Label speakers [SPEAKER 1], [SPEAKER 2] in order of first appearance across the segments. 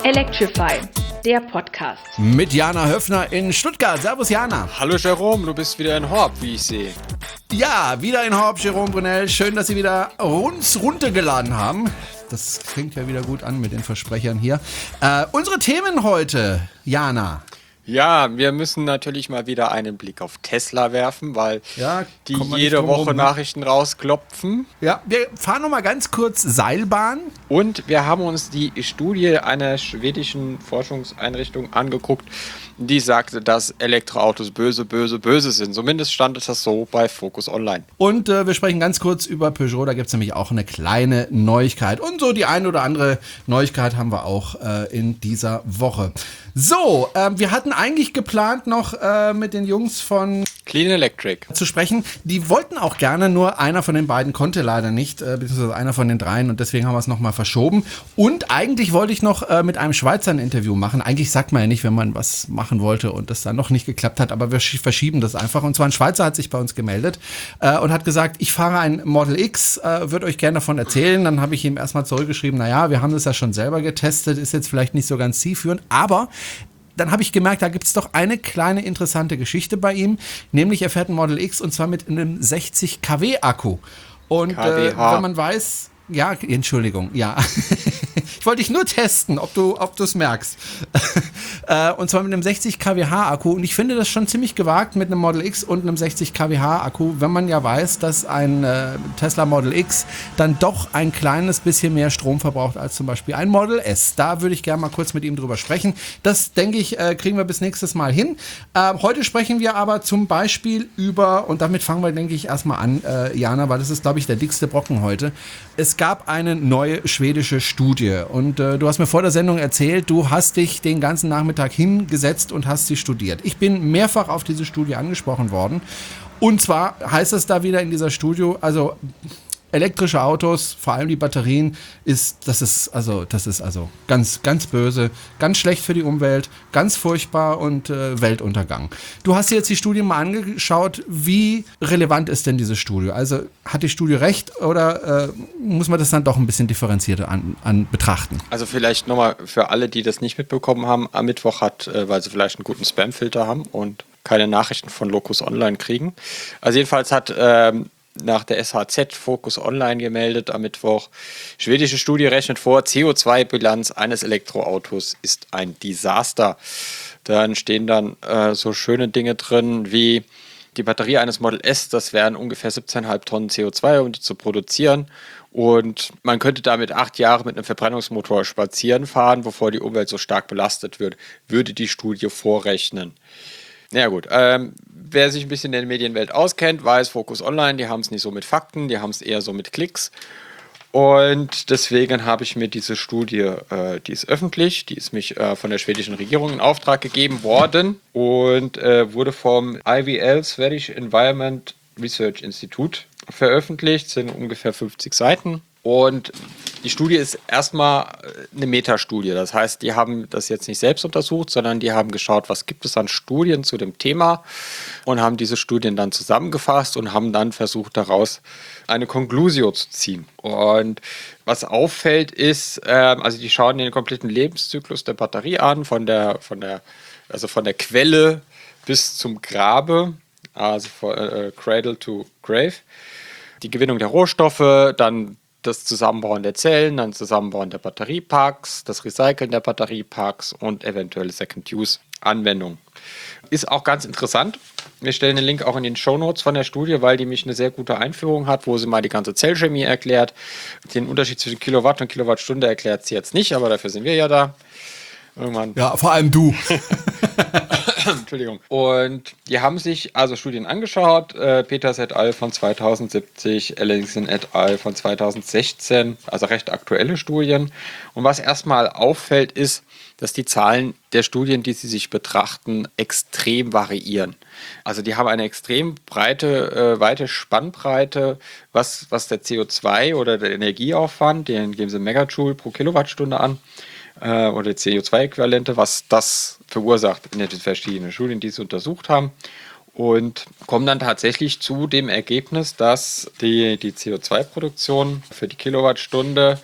[SPEAKER 1] Electrify, der Podcast.
[SPEAKER 2] Mit Jana Höfner in Stuttgart. Servus Jana.
[SPEAKER 3] Hallo Jerome, du bist wieder in Horb, wie ich sehe.
[SPEAKER 2] Ja, wieder in Horb, Jerome Brunel. Schön, dass Sie wieder uns runtergeladen haben. Das klingt ja wieder gut an mit den Versprechern hier. Unsere Themen heute, Jana.
[SPEAKER 3] Ja, wir müssen natürlich mal wieder einen Blick auf Tesla werfen, weil die jede Woche Nachrichten rausklopfen.
[SPEAKER 2] Ja, wir fahren nochmal ganz kurz Seilbahn.
[SPEAKER 3] Und wir haben uns die Studie einer schwedischen Forschungseinrichtung angeguckt, die sagte, dass Elektroautos böse, böse, böse sind. Zumindest stand es das so bei Focus Online.
[SPEAKER 2] Und wir sprechen ganz kurz über Peugeot. Da gibt es nämlich auch eine kleine Neuigkeit. Und so die eine oder andere Neuigkeit haben wir auch in dieser Woche. So, wir hatten eigentlich geplant, noch mit den Jungs von
[SPEAKER 3] Clean Electric
[SPEAKER 2] zu sprechen. Die wollten auch gerne, nur einer von den beiden konnte leider nicht, beziehungsweise einer von den dreien, und deswegen haben wir es nochmal verschoben. Und eigentlich wollte ich noch mit einem Schweizer ein Interview machen. Eigentlich sagt man ja nicht, wenn man was machen wollte und das dann noch nicht geklappt hat, aber wir verschieben das einfach. Und zwar ein Schweizer hat sich bei uns gemeldet und hat gesagt, ich fahre ein Model X, würde euch gerne davon erzählen. Dann habe ich ihm erstmal zurückgeschrieben, naja, wir haben das ja schon selber getestet, ist jetzt vielleicht nicht so ganz zielführend, aber dann habe ich gemerkt, da gibt es doch eine kleine interessante Geschichte bei ihm, nämlich er fährt ein Model X und zwar mit einem 60 kW Akku. Und wenn man weiß, ja, Entschuldigung, ja. Ich wollte dich nur testen, ob du es merkst. Und zwar mit einem 60 kWh Akku. Und ich finde das schon ziemlich gewagt mit einem Model X und einem 60 kWh Akku, wenn man ja weiß, dass ein Tesla Model X dann doch ein kleines bisschen mehr Strom verbraucht als zum Beispiel ein Model S. Da würde ich gerne mal kurz mit ihm drüber sprechen. Das, denke ich, kriegen wir bis nächstes Mal hin. Heute sprechen wir aber zum Beispiel über, und damit fangen wir, denke ich, erstmal an, Jana, weil das ist, glaube ich, der dickste Brocken heute. Es gab eine neue schwedische Studie und du hast mir vor der Sendung erzählt, du hast dich den ganzen Nachmittag hingesetzt und hast sie studiert. Ich bin mehrfach auf diese Studie angesprochen worden und zwar heißt es da wieder in dieser Studie, also elektrische Autos, vor allem die Batterien, das ist ganz, ganz böse, ganz schlecht für die Umwelt, ganz furchtbar und Weltuntergang. Du hast dir jetzt die Studie mal angeschaut. Wie relevant ist denn diese Studie? Also hat die Studie recht oder muss man das dann doch ein bisschen differenzierter an betrachten?
[SPEAKER 3] Also vielleicht nochmal für alle, die das nicht mitbekommen haben, am Mittwoch weil sie vielleicht einen guten Spam-Filter haben und keine Nachrichten von Locus Online kriegen. Also jedenfalls hat nach der SHZ Focus Online gemeldet am Mittwoch. Schwedische Studie rechnet vor, CO2-Bilanz eines Elektroautos ist ein Desaster. Dann stehen dann so schöne Dinge drin wie die Batterie eines Model S, das wären ungefähr 17,5 Tonnen CO2, um die zu produzieren. Und man könnte damit 8 Jahre mit einem Verbrennungsmotor spazieren fahren, bevor die Umwelt so stark belastet wird, würde die Studie vorrechnen. Na ja, gut, wer sich ein bisschen in der Medienwelt auskennt, weiß, Focus Online, die haben es nicht so mit Fakten, die haben es eher so mit Klicks. Und deswegen habe ich mir diese Studie, die ist öffentlich, die ist mich von der schwedischen Regierung in Auftrag gegeben worden und wurde vom IVL, Swedish Environment Research Institute, veröffentlicht, sind ungefähr 50 Seiten. Und die Studie ist erstmal eine Metastudie. Das heißt, die haben das jetzt nicht selbst untersucht, sondern die haben geschaut, was gibt es an Studien zu dem Thema und haben diese Studien dann zusammengefasst und haben dann versucht, daraus eine Conclusio zu ziehen. Und was auffällt ist, also die schauen den kompletten Lebenszyklus der Batterie an, von der Quelle bis zum Grabe, also von Cradle to Grave. Die Gewinnung der Rohstoffe, dann das Zusammenbauen der Zellen, dann Zusammenbauen der Batteriepacks, das Recyceln der Batteriepacks und eventuelle Second-Use-Anwendungen. Ist auch ganz interessant. Wir stellen den Link auch in den Shownotes von der Studie, weil die mich eine sehr gute Einführung hat, wo sie mal die ganze Zellchemie erklärt. Den Unterschied zwischen Kilowatt und Kilowattstunde erklärt sie jetzt nicht, aber dafür sind wir ja da. Irgendwann.
[SPEAKER 2] Ja, vor allem du.
[SPEAKER 3] Entschuldigung. Und die haben sich also Studien angeschaut. Peters et al. Von 2070, Ellingson et al. Von 2016, also recht aktuelle Studien. Und was erstmal auffällt, ist, dass die Zahlen der Studien, die sie sich betrachten, extrem variieren. Also die haben eine extrem weite Spannbreite, was der CO2 oder der Energieaufwand, den geben sie Megajoule pro Kilowattstunde an, oder CO2-Äquivalente, was das verursacht in den verschiedenen Studien, die sie untersucht haben. Und kommen dann tatsächlich zu dem Ergebnis, dass die CO2-Produktion für die Kilowattstunde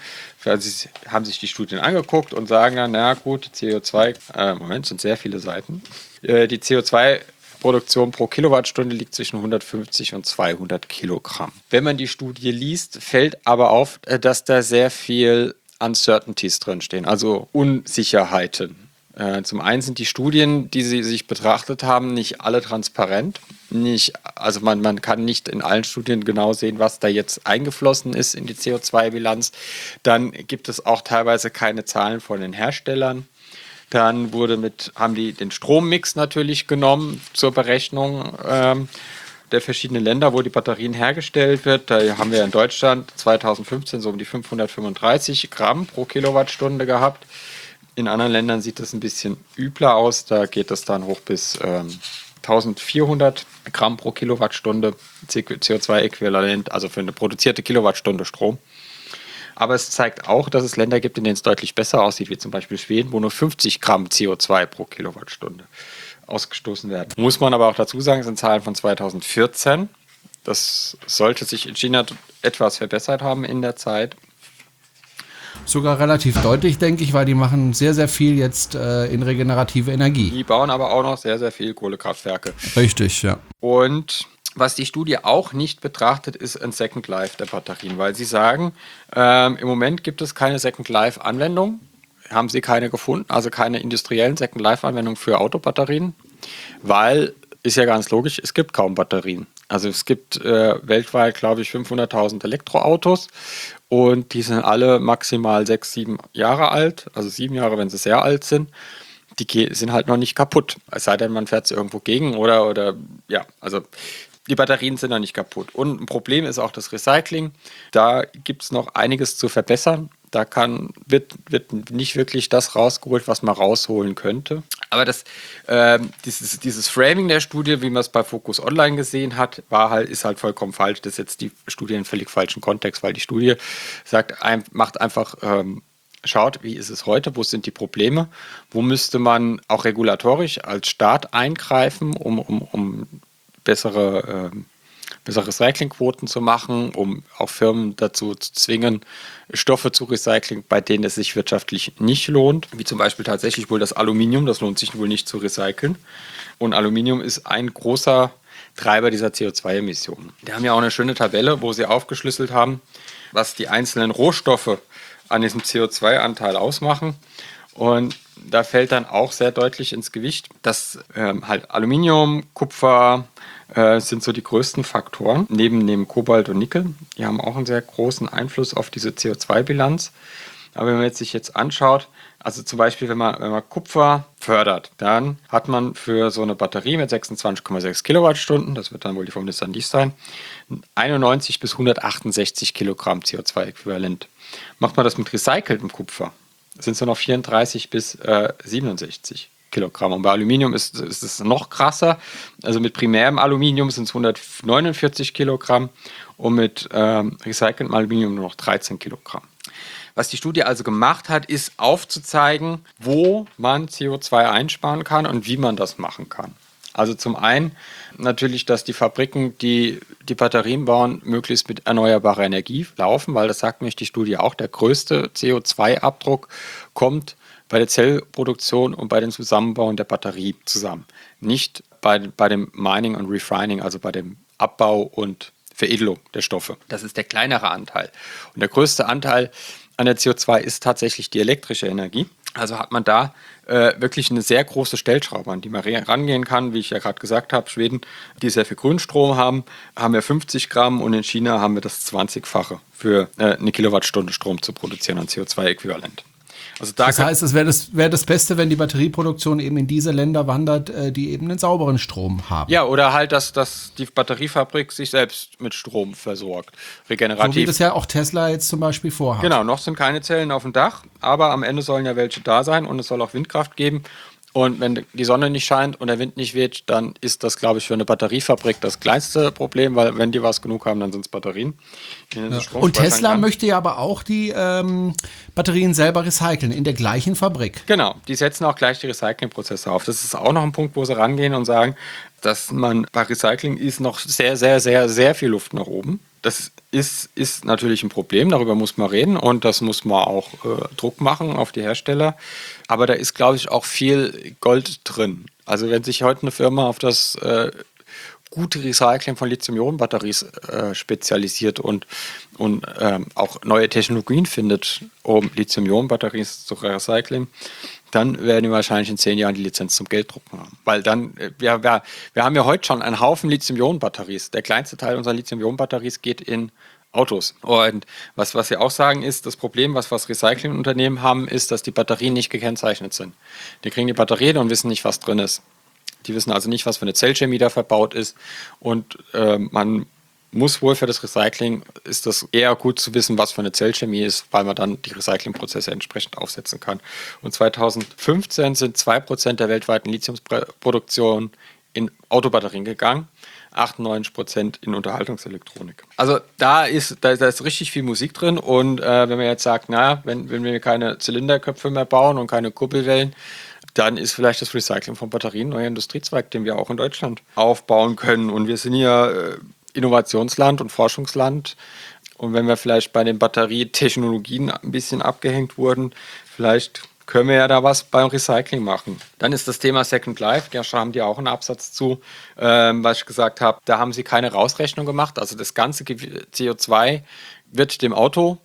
[SPEAKER 3] Sie haben sich die Studien angeguckt und sagen dann, na gut, CO2, Moment, sind sehr viele Seiten. Die CO2-Produktion pro Kilowattstunde liegt zwischen 150 und 200 Kilogramm. Wenn man die Studie liest, fällt aber auf, dass da sehr viel Uncertainties drinstehen, also Unsicherheiten. Zum einen sind die Studien, die sie sich betrachtet haben, nicht alle transparent. Also man kann nicht in allen Studien genau sehen, was da jetzt eingeflossen ist in die CO2-Bilanz. Dann gibt es auch teilweise keine Zahlen von den Herstellern. Dann haben die den Strommix natürlich genommen zur Berechnung der verschiedenen Länder, wo die Batterien hergestellt wird. Da haben wir in Deutschland 2015 so um die 535 Gramm pro Kilowattstunde gehabt. In anderen Ländern sieht das ein bisschen übler aus. Da geht es dann hoch bis 1400 Gramm pro Kilowattstunde CO2-Äquivalent, also für eine produzierte Kilowattstunde Strom. Aber es zeigt auch, dass es Länder gibt, in denen es deutlich besser aussieht, wie zum Beispiel Schweden, wo nur 50 Gramm CO2 pro Kilowattstunde ausgestoßen werden. Muss man aber auch dazu sagen, das sind Zahlen von 2014. Das sollte sich in China etwas verbessert haben in der Zeit.
[SPEAKER 2] Sogar relativ deutlich, denke ich, weil die machen sehr, sehr viel jetzt in regenerative Energie.
[SPEAKER 3] Die bauen aber auch noch sehr, sehr viel Kohlekraftwerke.
[SPEAKER 2] Richtig, ja.
[SPEAKER 3] Und was die Studie auch nicht betrachtet, ist ein Second Life der Batterien, weil sie sagen, im Moment gibt es keine Second Life Anwendung, haben sie keine gefunden, also keine industriellen Second Life Anwendungen für Autobatterien, weil, ist ja ganz logisch, es gibt kaum Batterien. Also es gibt weltweit, glaube ich, 500.000 Elektroautos und die sind alle maximal 6, 7 Jahre alt, also 7 Jahre, wenn sie sehr alt sind. Die sind halt noch nicht kaputt, es sei denn, man fährt sie irgendwo gegen oder ja, also die Batterien sind noch nicht kaputt. Und ein Problem ist auch das Recycling. Da gibt es noch einiges zu verbessern. Da wird nicht wirklich das rausgeholt, was man rausholen könnte. Aber dieses Framing der Studie, wie man es bei Focus Online gesehen hat, ist halt vollkommen falsch. Das setzt die Studie in einen völlig falschen Kontext, weil die Studie macht einfach, schaut, wie ist es heute, wo sind die Probleme, wo müsste man auch regulatorisch als Staat eingreifen, um bessere Recyclingquoten zu machen, um auch Firmen dazu zu zwingen, Stoffe zu recyceln, bei denen es sich wirtschaftlich nicht lohnt, wie zum Beispiel tatsächlich wohl das Aluminium, das lohnt sich wohl nicht zu recyceln. Und Aluminium ist ein großer Treiber dieser CO2-Emissionen. Die haben ja auch eine schöne Tabelle, wo sie aufgeschlüsselt haben, was die einzelnen Rohstoffe an diesem CO2-Anteil ausmachen. Und da fällt dann auch sehr deutlich ins Gewicht, dass halt Aluminium, Kupfer sind so die größten Faktoren, neben Kobalt und Nickel. Die haben auch einen sehr großen Einfluss auf diese CO2-Bilanz. Aber wenn man sich jetzt anschaut, also zum Beispiel, wenn man Kupfer fördert, dann hat man für so eine Batterie mit 26,6 Kilowattstunden, das wird dann wohl die vom Nissan Leaf sein, 91 bis 168 Kilogramm CO2-Äquivalent. Macht man das mit recyceltem Kupfer, sind es nur noch 34 bis 67 Kilogramm. Und bei Aluminium ist es noch krasser. Also mit primärem Aluminium sind es 149 Kilogramm und mit recyceltem Aluminium nur noch 13 Kilogramm. Was die Studie also gemacht hat, ist aufzuzeigen, wo man CO2 einsparen kann und wie man das machen kann. Also zum einen natürlich, dass die Fabriken, die Batterien bauen, möglichst mit erneuerbarer Energie laufen, weil das sagt nämlich die Studie auch, der größte CO2-Abdruck kommt bei der Zellproduktion und bei dem Zusammenbauen der Batterie zusammen. Nicht bei dem Mining und Refining, also bei dem Abbau und Veredelung der Stoffe. Das ist der kleinere Anteil. Und der größte Anteil an der CO2 ist tatsächlich die elektrische Energie. Also hat man da wirklich eine sehr große Stellschraube, an die man rangehen kann. Wie ich ja gerade gesagt habe, Schweden, die sehr viel Grünstrom haben wir 50 Gramm und in China haben wir das 20-fache für eine Kilowattstunde Strom zu produzieren an CO2-Äquivalent. Also das heißt, es wäre das Beste, wenn die Batterieproduktion eben in diese Länder wandert, die eben einen sauberen Strom haben. Ja, oder halt, dass die Batteriefabrik sich selbst mit Strom versorgt, regenerativ. So wie das ja auch Tesla jetzt zum Beispiel vorhat. Genau, noch sind keine Zellen auf dem Dach, aber am Ende sollen ja welche da sein und es soll auch Windkraft geben. Und wenn die Sonne nicht scheint und der Wind nicht weht, dann ist das, glaube ich, für eine Batteriefabrik das kleinste Problem, weil wenn die was genug haben, dann sind es Batterien. Ja. Und Tesla möchte ja aber auch die Batterien selber recyceln, in der gleichen Fabrik. Genau, die setzen auch gleich die Recyclingprozesse auf. Das ist auch noch ein Punkt, wo sie rangehen und sagen, dass man bei Recycling ist noch sehr, sehr, sehr, sehr viel Luft nach oben. Das ist natürlich ein Problem, darüber muss man reden und das muss man auch Druck machen auf die Hersteller. Aber da ist, glaube ich, auch viel Gold drin. Also wenn sich heute eine Firma auf das gute Recycling von Lithium-Ionen-Batterien spezialisiert und auch neue Technologien findet, um Lithium-Ionen-Batterien zu recyceln, dann werden wir wahrscheinlich in 10 Jahren die Lizenz zum Gelddrucken haben. Weil dann, wir haben ja heute schon einen Haufen Lithium-Ionen-Batterien. Der kleinste Teil unserer Lithium-Ionen-Batterien geht in Autos. Und was wir auch sagen ist, das Problem, was Recyclingunternehmen haben, ist, dass die Batterien nicht gekennzeichnet sind. Die kriegen die Batterien und wissen nicht, was drin ist. Die wissen also nicht, was für eine Zellchemie da verbaut ist. Und man muss wohl für das Recycling, ist das eher gut zu wissen, was für eine Zellchemie ist, weil man dann die Recyclingprozesse entsprechend aufsetzen kann. Und 2015 sind 2% der weltweiten Lithiumproduktion in Autobatterien gegangen, 98% in Unterhaltungselektronik. Also da ist richtig viel Musik drin und wenn man jetzt sagt, wenn wir keine Zylinderköpfe mehr bauen und keine Kuppelwellen, dann ist vielleicht das Recycling von Batterien ein neuer Industriezweig, den wir auch in Deutschland aufbauen können. Und wir sind ja Innovationsland und Forschungsland. Und wenn wir vielleicht bei den Batterietechnologien ein bisschen abgehängt wurden, vielleicht können wir ja da was beim Recycling machen. Dann ist das Thema Second Life, da haben die auch einen Absatz zu, was ich gesagt habe, da haben sie keine Rausrechnung gemacht. Also das ganze CO2 wird dem Auto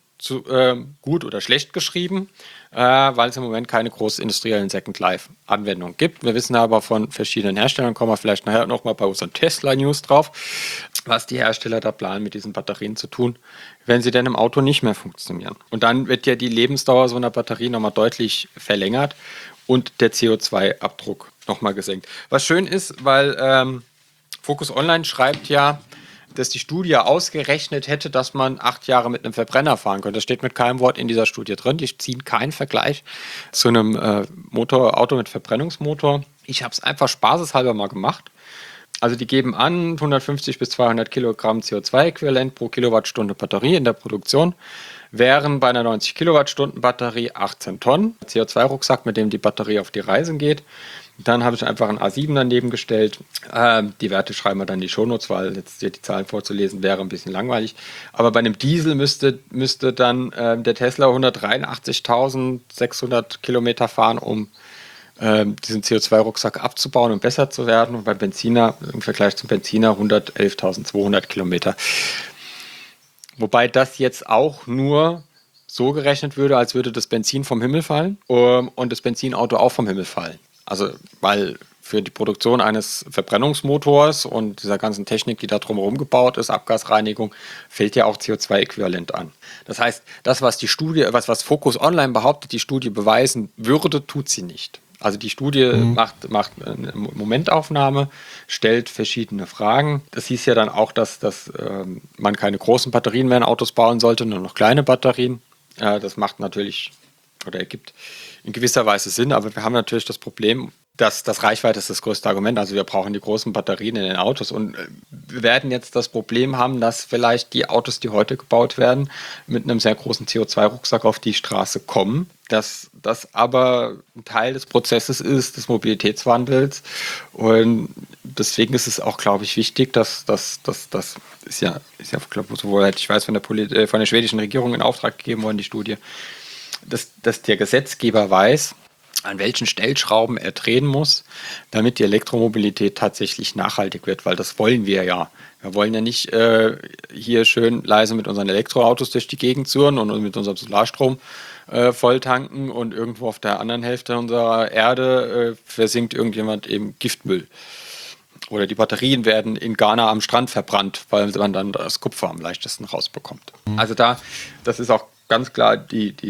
[SPEAKER 3] gut oder schlecht geschrieben, weil es im Moment keine großen industriellen Second-Life-Anwendungen gibt. Wir wissen aber von verschiedenen Herstellern, kommen wir vielleicht nachher nochmal bei unseren Tesla-News drauf, was die Hersteller da planen, mit diesen Batterien zu tun, wenn sie denn im Auto nicht mehr funktionieren. Und dann wird ja die Lebensdauer so einer Batterie nochmal deutlich verlängert und der CO2-Abdruck nochmal gesenkt. Was schön ist, weil Focus Online schreibt ja, dass die Studie ausgerechnet hätte, dass man 8 Jahre mit einem Verbrenner fahren könnte. Das steht mit keinem Wort in dieser Studie drin. Die ziehen keinen Vergleich zu einem Auto mit Verbrennungsmotor. Ich habe es einfach spaßeshalber mal gemacht. Also die geben an 150 bis 200 Kilogramm CO2-Äquivalent pro Kilowattstunde Batterie in der Produktion, wären bei einer 90 Kilowattstunden Batterie 18 Tonnen CO2-Rucksack, mit dem die Batterie auf die Reise geht. Dann habe ich einfach ein A7 daneben gestellt. Die Werte schreiben wir dann in die Shownotes, weil jetzt hier die Zahlen vorzulesen wäre ein bisschen langweilig. Aber bei einem Diesel müsste dann der Tesla 183.600 Kilometer fahren, um diesen CO2-Rucksack abzubauen und besser zu werden. Und beim Benziner, im Vergleich zum Benziner, 111.200 Kilometer. Wobei das jetzt auch nur so gerechnet würde, als würde das Benzin vom Himmel fallen und das Benzinauto auch vom Himmel fallen. Also, weil für die Produktion eines Verbrennungsmotors und dieser ganzen Technik, die da drumherum gebaut ist, Abgasreinigung, fällt ja auch CO2-Äquivalent an. Das heißt, das, was die Studie, was Focus Online behauptet, die Studie beweisen würde, tut sie nicht. Also die Studie macht eine Momentaufnahme, stellt verschiedene Fragen. Das hieß ja dann auch, dass man keine großen Batterien mehr in Autos bauen sollte, nur noch kleine Batterien. Das macht natürlich oder ergibt in gewisser Weise Sinn, aber wir haben natürlich das Problem, dass das Reichweite ist das größte Argument. Also wir brauchen die großen Batterien in den Autos und wir werden jetzt das Problem haben, dass vielleicht die Autos, die heute gebaut werden, mit einem sehr großen CO2-Rucksack auf die Straße kommen, dass das aber ein Teil des Prozesses ist, des Mobilitätswandels und deswegen ist es auch, glaube ich, wichtig, dass das ist ja glaube ich, sowohl, ich weiß, von der schwedischen Regierung in Auftrag gegeben worden, die Studie, dass der Gesetzgeber weiß, an welchen Stellschrauben er drehen muss, damit die Elektromobilität tatsächlich nachhaltig wird, weil das wollen wir ja. Wir wollen ja nicht hier schön leise mit unseren Elektroautos durch die Gegend zurren und mit unserem Solarstrom voll tanken und irgendwo auf der anderen Hälfte unserer Erde versinkt irgendjemand eben Giftmüll. Oder die Batterien werden in Ghana am Strand verbrannt, weil man dann das Kupfer am leichtesten rausbekommt. Also das ist auch ganz klar,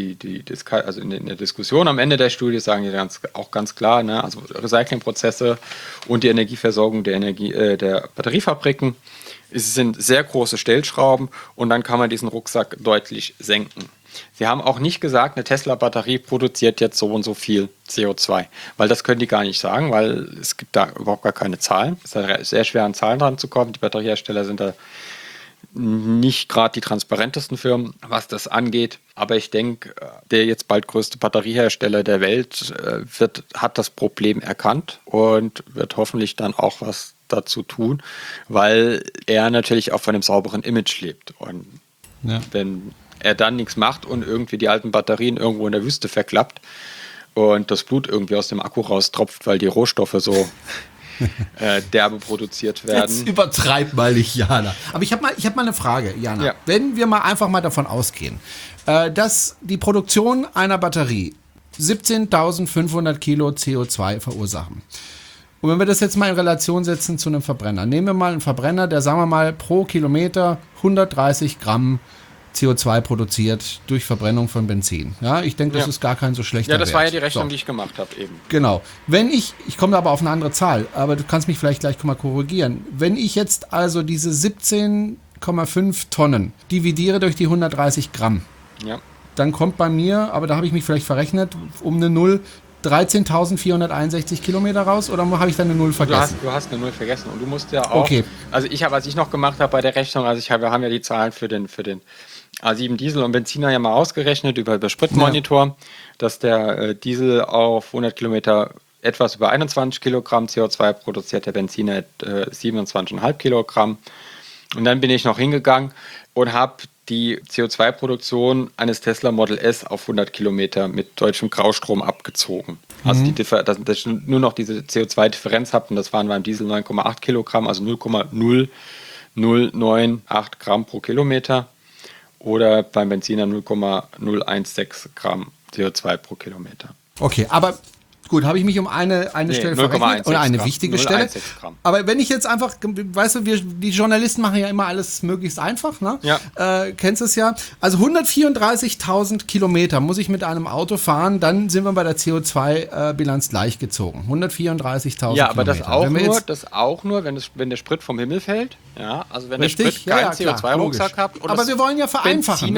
[SPEAKER 3] also in der Diskussion am Ende der Studie sagen die auch ganz klar, ne, also Recyclingprozesse und die Energieversorgung der Batteriefabriken sind sehr große Stellschrauben und dann kann man diesen Rucksack deutlich senken. Sie haben auch nicht gesagt, eine Tesla-Batterie produziert jetzt so und so viel CO2, weil das können die gar nicht sagen, weil es gibt da überhaupt gar keine Zahlen. Es ist sehr schwer, an Zahlen dran zu kommen. Die Batteriehersteller sind da nicht gerade die transparentesten Firmen, was das angeht. Aber ich denke, der jetzt bald größte Batteriehersteller der Welt hat das Problem erkannt und wird hoffentlich dann auch was dazu tun, weil er natürlich auch von einem sauberen Image lebt. Und wenn er dann nichts macht und irgendwie die alten Batterien irgendwo in der Wüste verklappt und das Blut irgendwie aus dem Akku raustropft, weil die Rohstoffe so derbe produziert werden.
[SPEAKER 2] Jetzt übertreib mal nicht, Jana. Aber ich hab mal eine Frage, Jana.
[SPEAKER 3] Ja.
[SPEAKER 2] Wenn wir mal einfach mal davon ausgehen, dass die Produktion einer Batterie 17.500 Kilo CO2 verursachen. Und wenn wir das jetzt mal in Relation setzen zu einem Verbrenner. Nehmen wir mal einen Verbrenner, der, sagen wir mal, pro Kilometer 130 Gramm CO2 produziert durch Verbrennung von Benzin. Ja, ich denke, das ist gar kein so schlechter Wert.
[SPEAKER 3] Ja, das war ja die Rechnung, die ich gemacht habe eben.
[SPEAKER 2] Genau. Wenn ich komme aber auf eine andere Zahl, aber du kannst mich vielleicht gleich mal korrigieren. Wenn ich jetzt also diese 17,5 Tonnen dividiere durch die 130 Gramm, dann kommt bei mir, aber da habe ich mich vielleicht verrechnet, um eine Null 13.461 Kilometer raus, oder habe ich da eine Null vergessen?
[SPEAKER 3] Du hast eine Null vergessen und du musst ja auch, also was ich noch gemacht habe bei der Rechnung, wir haben ja die Zahlen für den A7 Diesel und Benziner ja mal ausgerechnet über Spritmonitor, dass der Diesel auf 100 Kilometer etwas über 21 Kilogramm CO2 produziert, der Benziner 27,5 Kilogramm. Und dann bin ich noch hingegangen und habe die CO2-Produktion eines Tesla Model S auf 100 Kilometer mit deutschem Graustrom abgezogen. Also dass ich nur noch diese CO2-Differenz habe, und das waren beim Diesel 9,8 Kilogramm, also 0,0098 Gramm pro Kilometer, oder beim Benziner 0,016 Gramm CO2 pro Kilometer.
[SPEAKER 2] Okay, aber gut, habe ich mich um eine Stelle verrechnet oder eine wichtige Stelle. Aber wenn ich jetzt einfach, weißt du, die Journalisten machen ja immer alles möglichst einfach, ne?
[SPEAKER 3] Ja.
[SPEAKER 2] Kennst du es ja? Also 134.000 Kilometer muss ich mit einem Auto fahren, dann sind wir bei der CO2-Bilanz gleichgezogen. 134.000
[SPEAKER 3] Ja, aber
[SPEAKER 2] Kilometer.
[SPEAKER 3] das auch nur, wenn der Sprit vom Himmel fällt. Ja, also wenn
[SPEAKER 2] Richtig?
[SPEAKER 3] der Sprit keinen CO2-Rucksack hat. Und
[SPEAKER 2] aber wir wollen ja vereinfachen.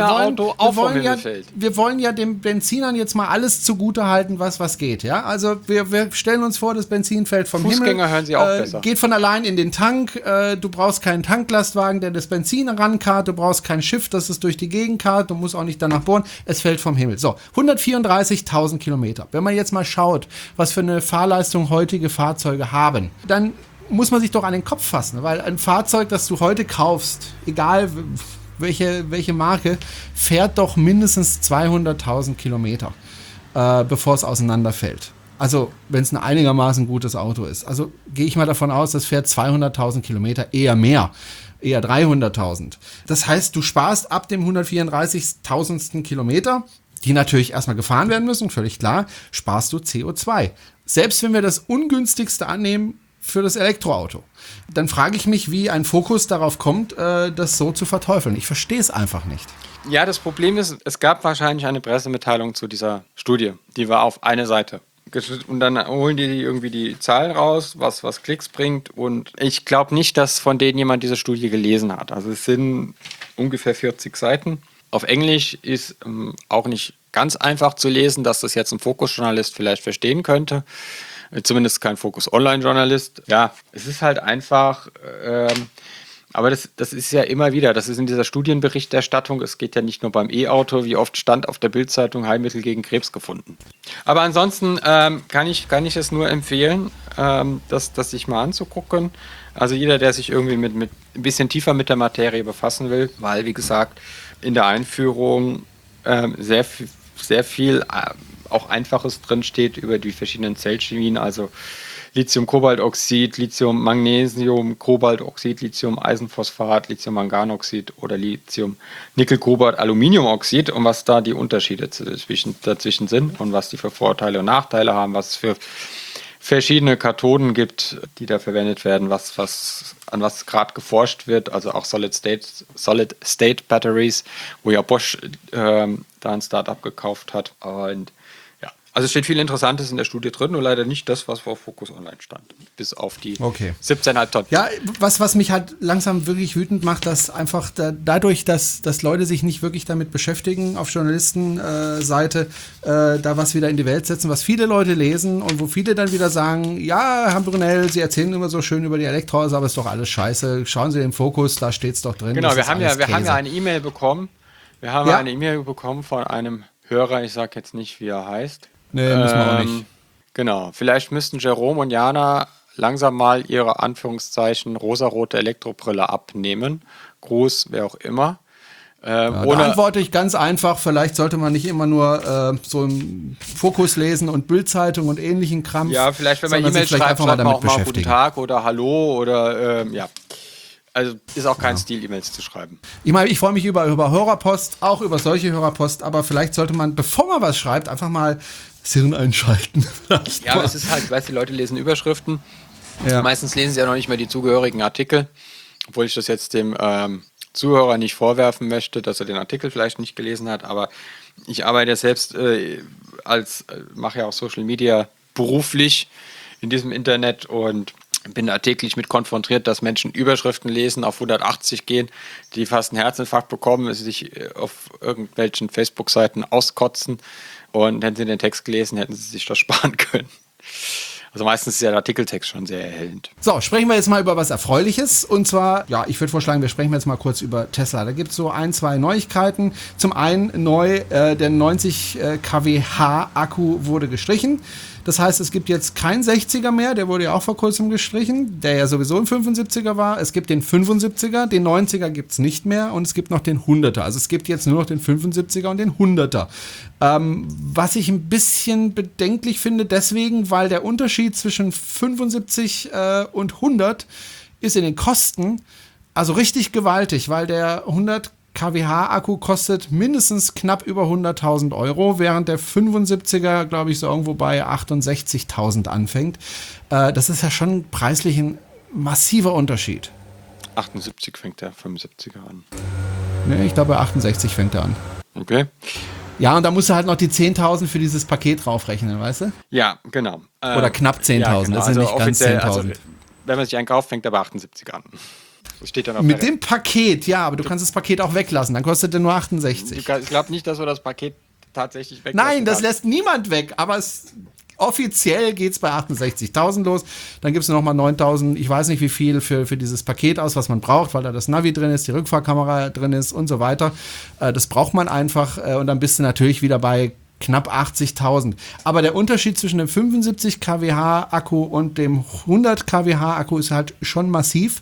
[SPEAKER 2] Wir wollen ja den Benzinern jetzt mal alles zugutehalten, was geht. Ja, also wir stellen uns vor, das Benzin fällt vom Himmel.
[SPEAKER 3] Fußgänger hören Sie auch besser.
[SPEAKER 2] Geht von allein in den Tank. Du brauchst keinen Tanklastwagen, der das Benzin rankarrt. Du brauchst kein Schiff, das es durch die Gegend karrt. Du musst auch nicht danach bohren. Es fällt vom Himmel. So, 134.000 Kilometer. Wenn man jetzt mal schaut, was für eine Fahrleistung heutige Fahrzeuge haben, dann muss man sich doch an den Kopf fassen, weil ein Fahrzeug, das du heute kaufst, egal welche Marke, fährt doch mindestens 200.000 Kilometer, bevor es auseinanderfällt. Also, wenn es ein einigermaßen gutes Auto ist. Also, gehe ich mal davon aus, das fährt 200.000 Kilometer, eher mehr, eher 300.000. Das heißt, du sparst ab dem 134.000. Kilometer, die natürlich erstmal gefahren werden müssen, völlig klar, sparst du CO2. Selbst wenn wir das ungünstigste annehmen, für das Elektroauto. Dann frage ich mich, wie ein Focus darauf kommt, das so zu verteufeln. Ich verstehe es einfach nicht.
[SPEAKER 3] Ja, das Problem ist, es gab wahrscheinlich eine Pressemitteilung zu dieser Studie. Die war auf eine Seite. Und dann holen die irgendwie die Zahlen raus, was Klicks bringt. Und ich glaube nicht, dass von denen jemand diese Studie gelesen hat. Also es sind ungefähr 40 Seiten. Auf Englisch ist auch nicht ganz einfach zu lesen, dass das jetzt ein Fokus-Journalist vielleicht verstehen könnte. Zumindest kein Fokus-Online-Journalist. Ja, es ist halt einfach, aber das ist ja immer wieder, das ist in dieser Studienberichterstattung, es geht ja nicht nur beim E-Auto, wie oft stand auf der Bild-Zeitung Heilmittel gegen Krebs gefunden. Aber ansonsten kann ich es nur empfehlen, das sich mal anzugucken. Also jeder, der sich irgendwie mit ein bisschen tiefer mit der Materie befassen will, weil, wie gesagt, in der Einführung sehr viel auch Einfaches drin steht über die verschiedenen Zellchemien, also Lithium-Kobaltoxid, Lithium-Magnesium-Kobaltoxid, Lithium-Eisenphosphat, Lithium-Manganoxid oder Lithium-Nickel-Cobalt-Aluminiumoxid und was da die Unterschiede dazwischen sind und was die für Vorteile und Nachteile haben, was es für verschiedene Kathoden gibt, die da verwendet werden, an was gerade geforscht wird, also auch Solid-State Batteries, wo ja Bosch da ein Startup gekauft hat. Und ja, also es steht viel Interessantes in der Studie drin, nur leider nicht das, was vor Focus Online stand. Bis auf die 17,5 Tonnen.
[SPEAKER 2] Ja, was mich halt langsam wirklich wütend macht, dass einfach dadurch, dass Leute sich nicht wirklich damit beschäftigen, auf Journalistenseite da was wieder in die Welt setzen, was viele Leute lesen und wo viele dann wieder sagen, ja, Herr Brunel, Sie erzählen immer so schön über die Elektroautos, aber ist doch alles scheiße. Schauen Sie den Fokus, da steht's doch drin.
[SPEAKER 3] Genau, wir haben ja eine E-Mail bekommen. Wir haben eine E-Mail bekommen von einem Hörer, ich sage jetzt nicht, wie er heißt.
[SPEAKER 2] Nee, müssen wir auch nicht.
[SPEAKER 3] Genau, vielleicht müssten Jerome und Jana langsam mal ihre Anführungszeichen rosarote Elektrobrille abnehmen. Gruß, wer auch immer.
[SPEAKER 2] Da antworte ich ganz einfach, vielleicht sollte man nicht immer nur so einen Fokus lesen und Bildzeitung und ähnlichen Kram.
[SPEAKER 3] Ja, vielleicht, wenn man E-Mail schreibt, schreibt man auch mal Guten Tag oder Hallo oder ja. Also ist auch kein Stil, E-Mails zu schreiben.
[SPEAKER 2] Ich meine, ich freue mich über Hörerpost, auch über solche Hörerpost, aber vielleicht sollte man, bevor man was schreibt, einfach mal das Hirn einschalten.
[SPEAKER 3] Ja, aber es ist halt, weißt du, die Leute lesen Überschriften. Ja. Meistens lesen sie ja noch nicht mehr die zugehörigen Artikel, obwohl ich das jetzt dem Zuhörer nicht vorwerfen möchte, dass er den Artikel vielleicht nicht gelesen hat, aber ich arbeite ja selbst mache ja auch Social Media beruflich in diesem Internet und bin da täglich mit konfrontiert, dass Menschen Überschriften lesen, auf 180 gehen, die fast einen Herzinfarkt bekommen, sich auf irgendwelchen Facebook-Seiten auskotzen und hätten sie den Text gelesen, hätten sie sich das sparen können. Also meistens ist ja der Artikeltext schon sehr erhellend. So, sprechen wir jetzt mal über was Erfreuliches. Und zwar, ja, ich würde vorschlagen, wir sprechen jetzt mal kurz über Tesla. Da gibt es so 1, 2 Neuigkeiten. Zum einen neu, der 90 kWh Akku wurde gestrichen. Das heißt, es gibt jetzt keinen 60er mehr, der wurde ja auch vor kurzem gestrichen, der ja sowieso ein 75er war. Es gibt den 75er, den 90er gibt es nicht mehr und es gibt noch den 100er. Also es gibt jetzt nur noch den 75er und den 100er. Was ich ein bisschen bedenklich finde, deswegen, weil der Unterschied zwischen 75 und 100 ist in den Kosten also richtig gewaltig, weil der 100 kWh Akku kostet mindestens knapp über 100.000 €, während der 75er, glaube ich, so irgendwo bei 68.000 anfängt. Das ist ja schon preislich ein massiver Unterschied. 78 fängt der 75er an. Nee, ich glaube bei 68 fängt er an. Okay. Ja, und da musst du halt noch die 10.000 für dieses Paket draufrechnen, weißt du? Ja, genau. Oder knapp 10.000, ja, genau. Das sind also nicht ganz 10.000. Also, wenn man sich einen kauft, fängt er bei 78 an. Das steht dann auf mit dem Paket, ja, aber du kannst das Paket auch weglassen, dann kostet er nur 68. Ich glaube nicht, dass wir das Paket tatsächlich weglassen. Nein, das lässt niemand weg, aber offiziell geht es bei 68.000 los. Dann gibt es nochmal 9.000, ich weiß nicht wie viel für dieses Paket aus, was man braucht, weil da das Navi drin ist, die Rückfahrkamera drin ist und so weiter. Das braucht man einfach und dann bist du natürlich wieder bei knapp 80.000. Aber der Unterschied zwischen dem 75 kWh Akku und dem 100 kWh Akku ist halt schon massiv.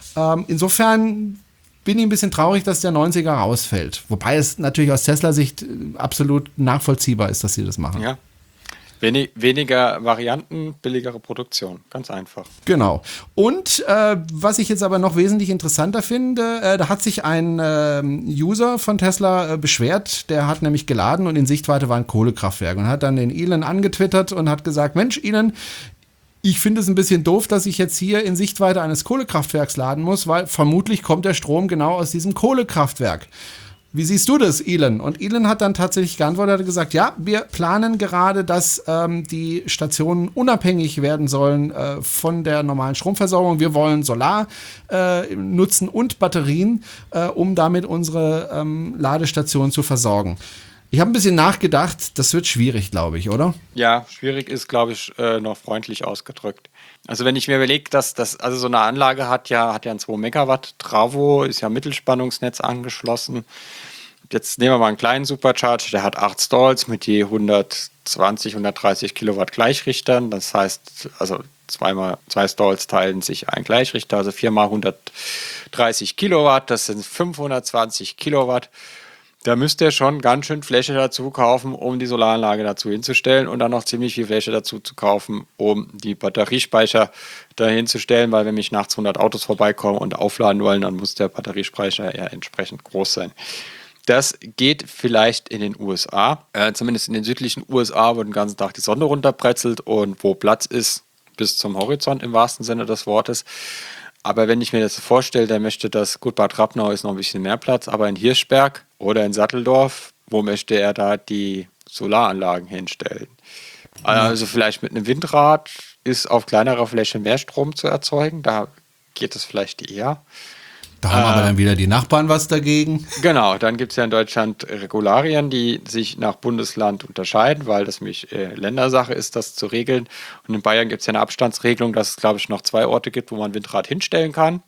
[SPEAKER 3] Insofern bin ich ein bisschen traurig, dass der 90er rausfällt. Wobei es natürlich aus Tesla-Sicht absolut nachvollziehbar ist, dass sie das machen. Ja. Weniger Varianten, billigere Produktion. Ganz einfach. Genau. Und was ich jetzt aber noch wesentlich interessanter finde, da hat sich ein User von Tesla beschwert, der hat nämlich geladen und in Sichtweite war ein Kohlekraftwerk und hat dann den Elon angetwittert und hat gesagt, Mensch, Elon, ich finde es ein bisschen doof, dass ich jetzt hier in Sichtweite eines Kohlekraftwerks laden muss, weil vermutlich kommt der Strom genau aus diesem Kohlekraftwerk. Wie siehst du das, Elon? Und Elon hat dann tatsächlich geantwortet, hat gesagt, ja, wir planen gerade, dass die Stationen unabhängig werden sollen von der normalen Stromversorgung. Wir wollen Solar nutzen und Batterien, um damit unsere Ladestationen zu versorgen. Ich habe ein bisschen nachgedacht, das wird schwierig, glaube ich, oder? Ja, schwierig ist, glaube ich, noch freundlich ausgedrückt. Also wenn ich mir überlege, dass das, also so eine Anlage hat ja ein 2 Megawatt Travo, ist ja Mittelspannungsnetz angeschlossen. Jetzt nehmen wir mal einen kleinen Supercharger, der hat 8 Stalls mit je 120, 130 Kilowatt Gleichrichtern. Das heißt, also 2 Stalls teilen sich ein Gleichrichter, also 4 mal 130 Kilowatt, das sind 520 Kilowatt. Da müsst ihr schon ganz schön Fläche dazu kaufen, um die Solaranlage dazu hinzustellen und dann noch ziemlich viel Fläche dazu zu kaufen, um die Batteriespeicher dahin zu stellen, weil wenn mich nachts 100 Autos vorbeikommen und aufladen wollen, dann muss der Batteriespeicher ja entsprechend groß sein. Das geht vielleicht in den USA, zumindest in den südlichen USA, wo den ganzen Tag die Sonne runterbrezelt und wo Platz ist bis zum Horizont im wahrsten Sinne des Wortes. Aber wenn ich mir das vorstelle, dann möchte das, gut, Bad Rapnau ist noch ein bisschen mehr Platz, aber in Hirschberg oder in Satteldorf, wo möchte er da die Solaranlagen hinstellen? Also vielleicht mit einem Windrad ist auf kleinerer Fläche mehr Strom zu erzeugen, da geht es vielleicht eher. Da haben aber dann wieder die Nachbarn was dagegen. Genau, dann gibt es ja in Deutschland Regularien, die sich nach Bundesland unterscheiden, weil das nämlich Ländersache ist, das zu regeln. Und in Bayern gibt es ja eine Abstandsregelung, dass es, glaube ich, noch 2 Orte gibt, wo man ein Windrad hinstellen kann.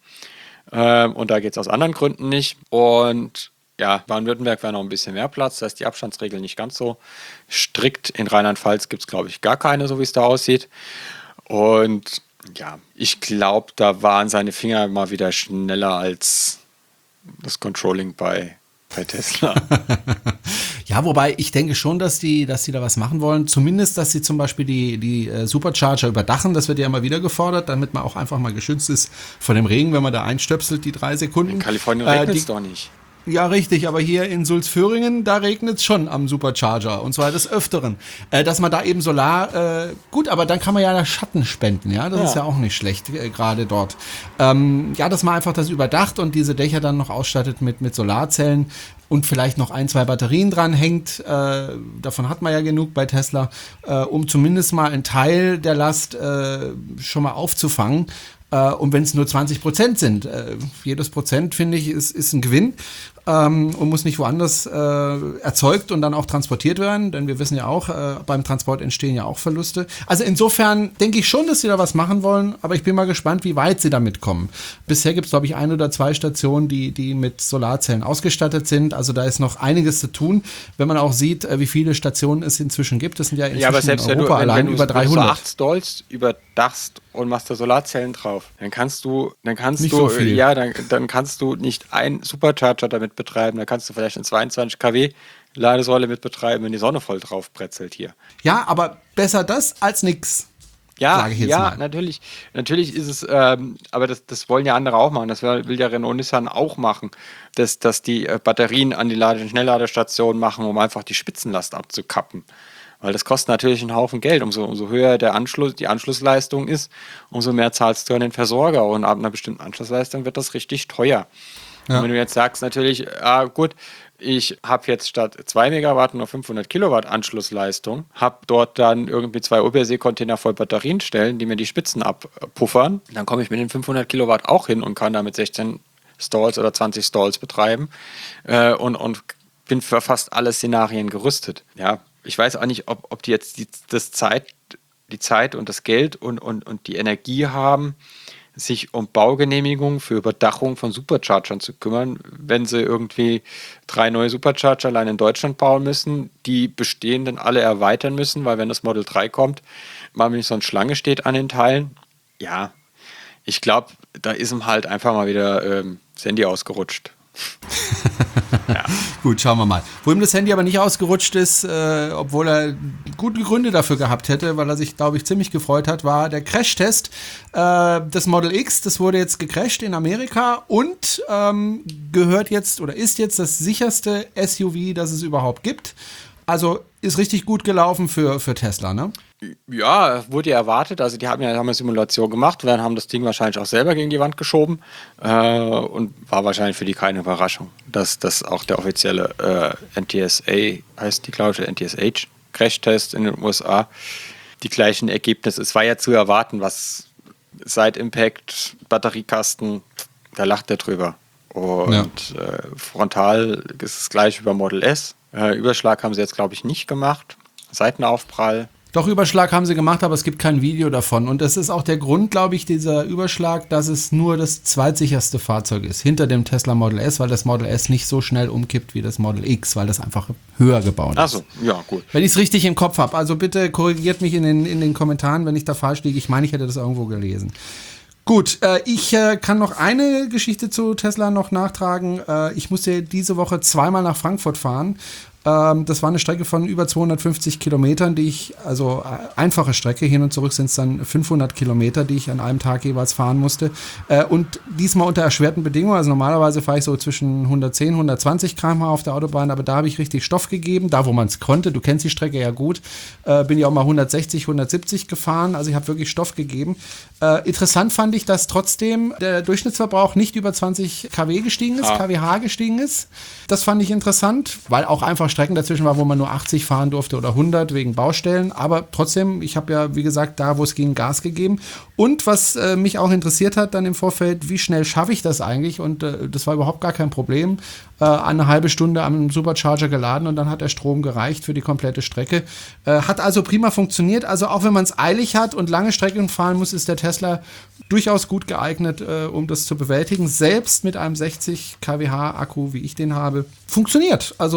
[SPEAKER 3] Und da geht es aus anderen Gründen nicht. Und ja, Baden-Württemberg wäre noch ein bisschen mehr Platz, da ist die Abstandsregel nicht ganz so strikt. In Rheinland-Pfalz gibt es, glaube ich, gar keine, so wie es da aussieht. Und Ja, ich glaube, da waren seine Finger mal wieder schneller als das Controlling bei Tesla.
[SPEAKER 2] Ja, wobei ich denke schon, dass die da was machen wollen. Zumindest, dass sie zum Beispiel die Supercharger überdachen. Das wird ja immer wieder gefordert, damit man auch einfach mal geschützt ist vor dem Regen, wenn man da einstöpselt, die 3 Sekunden.
[SPEAKER 3] In Kalifornien regnet es doch nicht.
[SPEAKER 2] Ja, richtig, aber hier in Sulzföhringen, da regnet es schon am Supercharger und zwar des Öfteren. Dass man da eben Solar, gut, aber dann kann man ja da Schatten spenden, ja, das ist ja auch nicht schlecht, gerade dort. Ja, dass man einfach das überdacht und diese Dächer dann noch ausstattet mit Solarzellen und vielleicht noch 1, 2 Batterien dran hängt, davon hat man ja genug bei Tesla, um zumindest mal einen Teil der Last schon mal aufzufangen. Und wenn es nur 20% sind, jedes Prozent, finde ich, ist ein Gewinn und muss nicht woanders erzeugt und dann auch transportiert werden, denn wir wissen ja auch, beim Transport entstehen ja auch Verluste. Also insofern denke ich schon, dass sie da was machen wollen, aber ich bin mal gespannt, wie weit sie damit kommen. Bisher gibt es, glaube ich, 1 oder 2 Stationen, die mit Solarzellen ausgestattet sind, also da ist noch einiges zu tun, wenn man auch sieht, wie viele Stationen es inzwischen gibt. Das sind ja inzwischen
[SPEAKER 3] aber selbst
[SPEAKER 2] in Europa allein über 300.
[SPEAKER 3] Wenn du 8 Stalls überdachst und machst da Solarzellen drauf, dann kannst du nicht einen Supercharger damit betreiben, dann kannst du vielleicht eine 22 kW Ladesäule mit betreiben, wenn die Sonne voll drauf brezelt hier.
[SPEAKER 2] Ja, aber besser das als nix.
[SPEAKER 3] Ja, natürlich ist es, aber das wollen ja andere auch machen. Das will ja Renault Nissan auch machen, dass die Batterien an die Schnellladestationen machen, um einfach die Spitzenlast abzukappen. Weil das kostet natürlich einen Haufen Geld. Umso höher die Anschlussleistung ist, umso mehr zahlst du an den Versorger. Und ab einer bestimmten Anschlussleistung wird das richtig teuer. Ja. Und wenn du jetzt sagst, natürlich, gut, ich habe jetzt statt 2 Megawatt nur 500 Kilowatt Anschlussleistung, habe dort dann irgendwie 2 Obersee-Container voll Batterien stellen, die mir die Spitzen abpuffern, dann komme ich mit den 500 Kilowatt auch hin und kann damit 16 Stalls oder 20 Stalls betreiben und bin für fast alle Szenarien gerüstet. Ja, ich weiß auch nicht, ob die jetzt die Zeit und das Geld und die Energie haben, sich um Baugenehmigungen für Überdachung von Superchargern zu kümmern, wenn sie irgendwie 3 neue Supercharger allein in Deutschland bauen müssen, die bestehenden alle erweitern müssen, weil wenn das Model 3 kommt, mal nicht so eine Schlange steht an den Teilen. Ja, ich glaube, da ist ihm halt einfach mal wieder das Handy ausgerutscht.
[SPEAKER 2] Ja. Gut, schauen wir mal. Wo ihm das Handy aber nicht ausgerutscht ist, obwohl er gute Gründe dafür gehabt hätte, weil er sich, glaube ich, ziemlich gefreut hat, war der Crashtest des Model X. Das wurde jetzt gecrasht in Amerika und gehört jetzt oder ist jetzt das sicherste SUV, das es überhaupt gibt. Also ist richtig gut gelaufen für Tesla, ne?
[SPEAKER 3] Ja, wurde ja erwartet. Also die haben eine Simulation gemacht und dann haben das Ding wahrscheinlich auch selber gegen die Wand geschoben und war wahrscheinlich für die keine Überraschung, dass das auch der offizielle NTSA, heißt die, glaube ich, der NTSH Crashtest in den USA, die gleichen Ergebnisse. Es war ja zu erwarten, was Side Impact, Batteriekasten, da lacht er drüber. Und frontal ist es gleich über Model S. Überschlag haben sie jetzt, glaube ich, nicht gemacht. Seitenaufprall.
[SPEAKER 2] Doch, Überschlag haben sie gemacht, aber es gibt kein Video davon. Und das ist auch der Grund, glaube ich, dieser Überschlag, dass es nur das zweitsicherste Fahrzeug ist, hinter dem Tesla Model S, weil das Model S nicht so schnell umkippt wie das Model X, weil das einfach höher gebaut ist.
[SPEAKER 3] Ach so, ja, gut.
[SPEAKER 2] Wenn ich es richtig im Kopf habe. Also bitte korrigiert mich in den Kommentaren, wenn ich da falsch liege. Ich meine, ich hätte das irgendwo gelesen. Gut, ich kann noch eine Geschichte zu Tesla noch nachtragen. Ich musste diese Woche 2-mal nach Frankfurt fahren. Das war eine Strecke von über 250 Kilometern, also einfache Strecke, hin und zurück sind es dann 500 Kilometer, die ich an einem Tag jeweils fahren musste. Und diesmal unter erschwerten Bedingungen, also normalerweise fahre ich so zwischen 110, 120 km/h auf der Autobahn, aber da habe ich richtig Stoff gegeben, da wo man es konnte. Du kennst die Strecke ja gut. Bin ja auch mal 160, 170 gefahren, also ich habe wirklich Stoff gegeben. Interessant fand ich, dass trotzdem der Durchschnittsverbrauch nicht über 20 kWh gestiegen ist. Das fand ich interessant, weil auch einfach Strecken dazwischen war, wo man nur 80 fahren durfte oder 100 wegen Baustellen. Aber trotzdem, ich habe ja, wie gesagt, da, wo es ging, Gas gegeben. Und was mich auch interessiert hat dann im Vorfeld, wie schnell schaffe ich das eigentlich? Und das war überhaupt gar kein Problem. Eine halbe Stunde am Supercharger geladen und dann hat der Strom gereicht für die komplette Strecke. Hat also prima funktioniert. Also auch wenn man es eilig hat und lange Strecken fahren muss, ist der Tesla durchaus gut geeignet, um das zu bewältigen. Selbst mit einem 60 kWh Akku, wie ich den habe, funktioniert. Also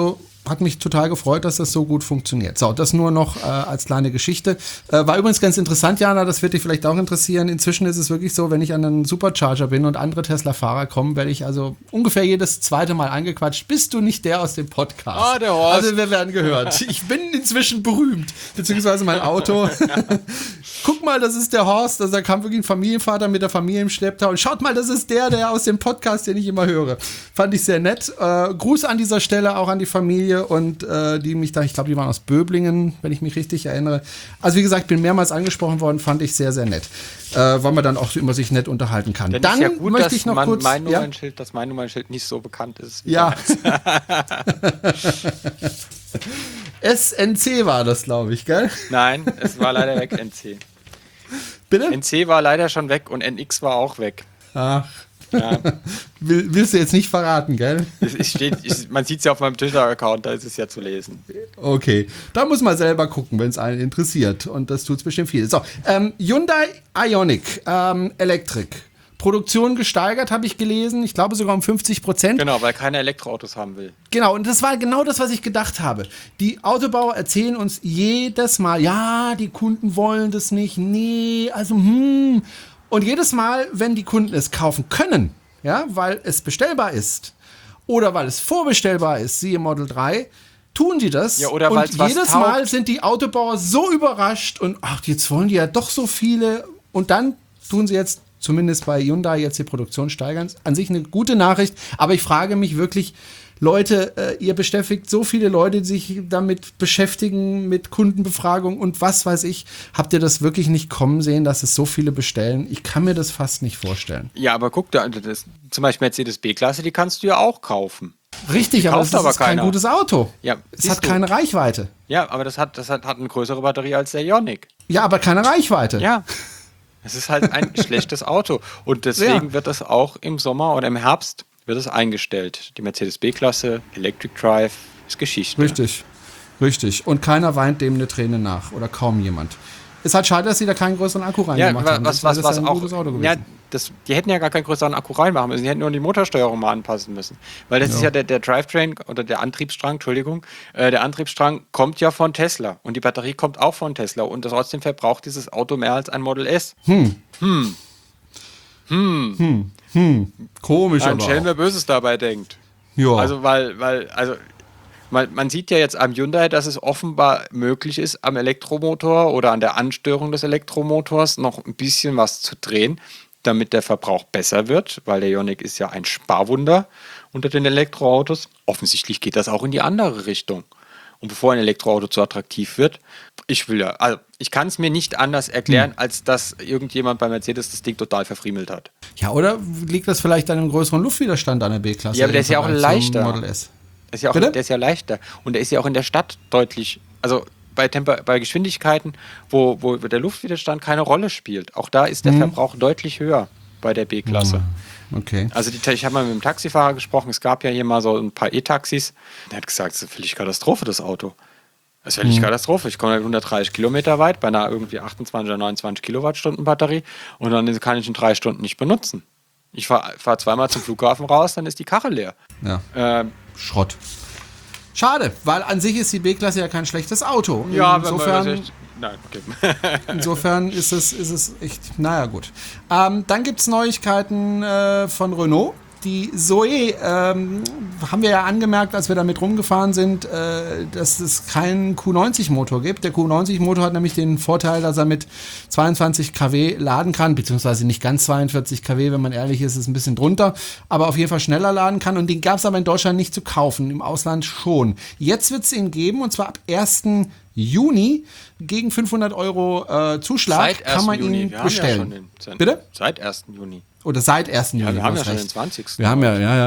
[SPEAKER 2] hat mich total gefreut, dass das so gut funktioniert. So, das nur noch als kleine Geschichte. War übrigens ganz interessant, Jana, das wird dich vielleicht auch interessieren. Inzwischen ist es wirklich so, wenn ich an einen Supercharger bin und andere Tesla-Fahrer kommen, werde ich also ungefähr jedes zweite Mal angequatscht. Bist du nicht der aus dem Podcast?
[SPEAKER 3] Ah, der Horst.
[SPEAKER 2] Also wir werden gehört. Ich bin inzwischen berühmt, beziehungsweise mein Auto. Guck mal, das ist der Horst. Also da kam wirklich ein Familienvater mit der Familie im Schlepptau. Und schaut mal, das ist der aus dem Podcast, den ich immer höre. Fand ich sehr nett. Gruß an dieser Stelle auch an die Familie und die mich da, ich glaube, die waren aus Böblingen, wenn ich mich richtig erinnere. Also wie gesagt, bin mehrmals angesprochen worden, fand ich sehr, sehr nett. Weil man dann auch immer sich nett unterhalten kann.
[SPEAKER 3] Dann
[SPEAKER 2] Dann
[SPEAKER 3] ist ja gut,
[SPEAKER 2] möchte
[SPEAKER 3] dass
[SPEAKER 2] ich noch kurz...
[SPEAKER 3] mein Nummernschild nicht so bekannt ist.
[SPEAKER 2] Ja. SNC war das, glaube ich, gell?
[SPEAKER 3] Nein, es war leider weg, NC.
[SPEAKER 2] Bitte?
[SPEAKER 3] NC war leider schon weg und NX war auch weg.
[SPEAKER 2] Ach.
[SPEAKER 3] Ja.
[SPEAKER 2] Willst du jetzt nicht verraten, gell?
[SPEAKER 3] Man sieht es ja auf meinem Twitter-Account, da ist es ja zu lesen.
[SPEAKER 2] Okay, da muss man selber gucken, wenn es einen interessiert. Und das tut es bestimmt viel. So, Hyundai Ioniq Electric. Produktion gesteigert, habe ich gelesen. Ich glaube sogar um 50%.
[SPEAKER 3] Genau, weil keiner Elektroautos haben will.
[SPEAKER 2] Genau, und das war genau das, was ich gedacht habe. Die Autobauer erzählen uns jedes Mal, ja, die Kunden wollen das nicht, nee, also Und jedes Mal, wenn die Kunden es kaufen können, ja, weil es bestellbar ist oder weil es vorbestellbar ist, siehe Model 3, tun die das.
[SPEAKER 3] Ja, oder
[SPEAKER 2] und
[SPEAKER 3] weil's was
[SPEAKER 2] jedes
[SPEAKER 3] taugt.
[SPEAKER 2] Mal sind die Autobauer so überrascht und ach, jetzt wollen die ja doch so viele. Und dann tun sie jetzt, zumindest bei Hyundai, jetzt die Produktion steigern. An sich eine gute Nachricht, aber ich frage mich wirklich, Leute, ihr beschäftigt so viele Leute, die sich damit beschäftigen, mit Kundenbefragung und was weiß ich. Habt ihr das wirklich nicht kommen sehen, dass es so viele bestellen? Ich kann mir das fast nicht vorstellen.
[SPEAKER 3] Ja, aber guck, zum Beispiel Mercedes B-Klasse, die kannst du ja auch kaufen.
[SPEAKER 2] Richtig, aber
[SPEAKER 3] kauft
[SPEAKER 2] das
[SPEAKER 3] aber
[SPEAKER 2] ist kein
[SPEAKER 3] keiner.
[SPEAKER 2] gutes Auto.
[SPEAKER 3] Ja,
[SPEAKER 2] es
[SPEAKER 3] siehst
[SPEAKER 2] hat
[SPEAKER 3] du.
[SPEAKER 2] keine Reichweite.
[SPEAKER 3] Ja, aber das hat eine größere Batterie als der Ioniq.
[SPEAKER 2] Ja, aber keine Reichweite.
[SPEAKER 3] Ja. Es ist halt ein schlechtes Auto. Und deswegen wird das auch im Sommer oder im Herbst wird es eingestellt. Die Mercedes B-Klasse, Electric Drive, ist Geschichte.
[SPEAKER 2] Richtig. Und keiner weint dem eine Träne nach. Oder kaum jemand. Ist halt schade, dass sie da keinen größeren Akku reingemacht haben.
[SPEAKER 3] Was
[SPEAKER 2] Das wäre ein
[SPEAKER 3] auch.
[SPEAKER 2] gutes Auto gewesen.
[SPEAKER 3] Ja, die hätten ja gar keinen größeren Akku reinmachen müssen. Die hätten nur die Motorsteuerung mal anpassen müssen. Weil das ist ja der Drivetrain oder der Antriebsstrang, Entschuldigung. Der Antriebsstrang kommt ja von Tesla. Und die Batterie kommt auch von Tesla. Und trotzdem verbraucht dieses Auto mehr als ein Model S.
[SPEAKER 2] Komisch,
[SPEAKER 3] Ein
[SPEAKER 2] aber
[SPEAKER 3] Schelm,
[SPEAKER 2] auch.
[SPEAKER 3] wer Böses dabei denkt.
[SPEAKER 2] Ja.
[SPEAKER 3] Also, man sieht ja jetzt am Hyundai, dass es offenbar möglich ist, am Elektromotor oder an der Ansteuerung des Elektromotors noch ein bisschen was zu drehen, damit der Verbrauch besser wird, weil der Ioniq ist ja ein Sparwunder unter den Elektroautos. Offensichtlich geht das auch in die andere Richtung. Und bevor ein Elektroauto zu attraktiv wird, ich kann es mir nicht anders erklären, als dass irgendjemand bei Mercedes das Ding total verfriemelt hat.
[SPEAKER 2] Ja, oder liegt das vielleicht an einem größeren Luftwiderstand an der B-Klasse?
[SPEAKER 3] Ja, aber der ist ja auch leichter.
[SPEAKER 2] Model S.
[SPEAKER 3] Der ist ja leichter. Und der ist ja auch in der Stadt deutlich, also bei Geschwindigkeiten, wo der Luftwiderstand keine Rolle spielt. Auch da ist der Verbrauch deutlich höher bei der B-Klasse.
[SPEAKER 2] Okay.
[SPEAKER 3] Also ich habe mal mit dem Taxifahrer gesprochen, es gab ja hier mal so ein paar E-Taxis. Der hat gesagt, das ist völlig Katastrophe, das Auto. Das ist völlig Katastrophe. Ich komme halt 130 Kilometer weit bei einer irgendwie 28 oder 29 Kilowattstunden Batterie und dann kann ich in 3 Stunden nicht benutzen. Ich fahr zweimal zum Flughafen raus, dann ist die Karre leer.
[SPEAKER 2] Ja. Schrott. Schade, weil an sich ist die B-Klasse ja kein schlechtes Auto.
[SPEAKER 3] Ja,
[SPEAKER 2] insofern,
[SPEAKER 3] nein, okay.
[SPEAKER 2] insofern ist es echt, naja gut. Dann gibt es Neuigkeiten von Renault. Die Zoe haben wir ja angemerkt, als wir damit rumgefahren sind, dass es keinen Q90-Motor gibt. Der Q90-Motor hat nämlich den Vorteil, dass er mit 22 kW laden kann, beziehungsweise nicht ganz 42 kW, wenn man ehrlich ist, ist ein bisschen drunter, aber auf jeden Fall schneller laden kann. Und den gab es aber in Deutschland nicht zu kaufen, im Ausland schon. Jetzt wird es ihn geben, und zwar ab 1. Juni gegen 500 € Zuschlag
[SPEAKER 3] Seit
[SPEAKER 2] kann man
[SPEAKER 3] 1. Juni.
[SPEAKER 2] ihn
[SPEAKER 3] Wir
[SPEAKER 2] bestellen.
[SPEAKER 3] haben ja schon den,
[SPEAKER 2] Bitte?
[SPEAKER 3] Seit 1. Juni.
[SPEAKER 2] Oder seit 1. Juni.
[SPEAKER 3] Wir haben ja
[SPEAKER 2] hast
[SPEAKER 3] schon
[SPEAKER 2] recht.
[SPEAKER 3] den 20.
[SPEAKER 2] Wir haben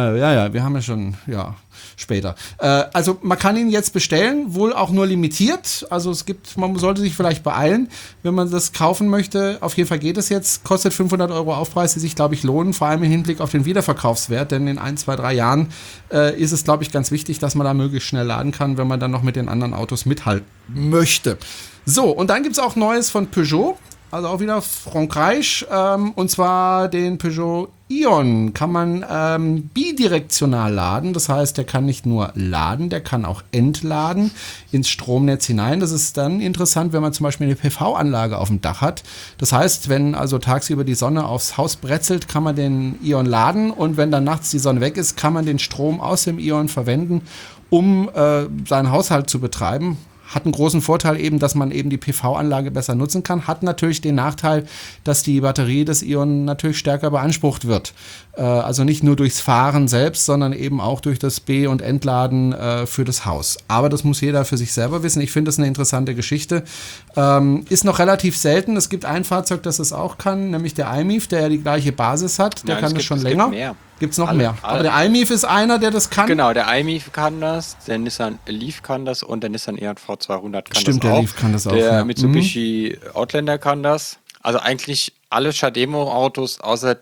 [SPEAKER 2] wir haben ja schon, später. Also man kann ihn jetzt bestellen, wohl auch nur limitiert. Also man sollte sich vielleicht beeilen, wenn man das kaufen möchte. Auf jeden Fall geht es jetzt, kostet 500 € Aufpreis, die sich, glaube ich, lohnen, vor allem im Hinblick auf den Wiederverkaufswert, denn in 1, 2, 3 Jahren ist es, glaube ich, ganz wichtig, dass man da möglichst schnell laden kann, wenn man dann noch mit den anderen Autos mithalten möchte. So, und dann gibt es auch Neues von Peugeot. also auch wieder Frankreich, und zwar den Peugeot Ion kann man bidirektional laden. Das heißt, der kann nicht nur laden, der kann auch entladen ins Stromnetz hinein. Das ist dann interessant, wenn man zum Beispiel eine PV-Anlage auf dem Dach hat. Das heißt, wenn also tagsüber die Sonne aufs Haus bretzelt, kann man den Ion laden und wenn dann nachts die Sonne weg ist, kann man den Strom aus dem Ion verwenden, um seinen Haushalt zu betreiben. Hat einen großen Vorteil eben, dass man eben die PV-Anlage besser nutzen kann. Hat natürlich den Nachteil, dass die Batterie des Ion natürlich stärker beansprucht wird. Also nicht nur durchs Fahren selbst, sondern eben auch durch das Be- und Entladen für das Haus. Aber das muss jeder für sich selber wissen. Ich finde das eine interessante Geschichte. Ist noch relativ selten. Es gibt ein Fahrzeug, das es auch kann, nämlich der iMIF, der ja die gleiche Basis hat. Der kann das schon länger. Gibt es noch mehr. Aber der iMIF ist einer, der das kann.
[SPEAKER 3] Genau, der iMIF kann das, der Nissan Leaf kann das und der Nissan E-V 200 kann
[SPEAKER 2] Stimmt,
[SPEAKER 3] das auch.
[SPEAKER 2] Der Leaf kann das auch.
[SPEAKER 3] Der Mitsubishi Outlander kann das. Also eigentlich alle Chademo-Autos außer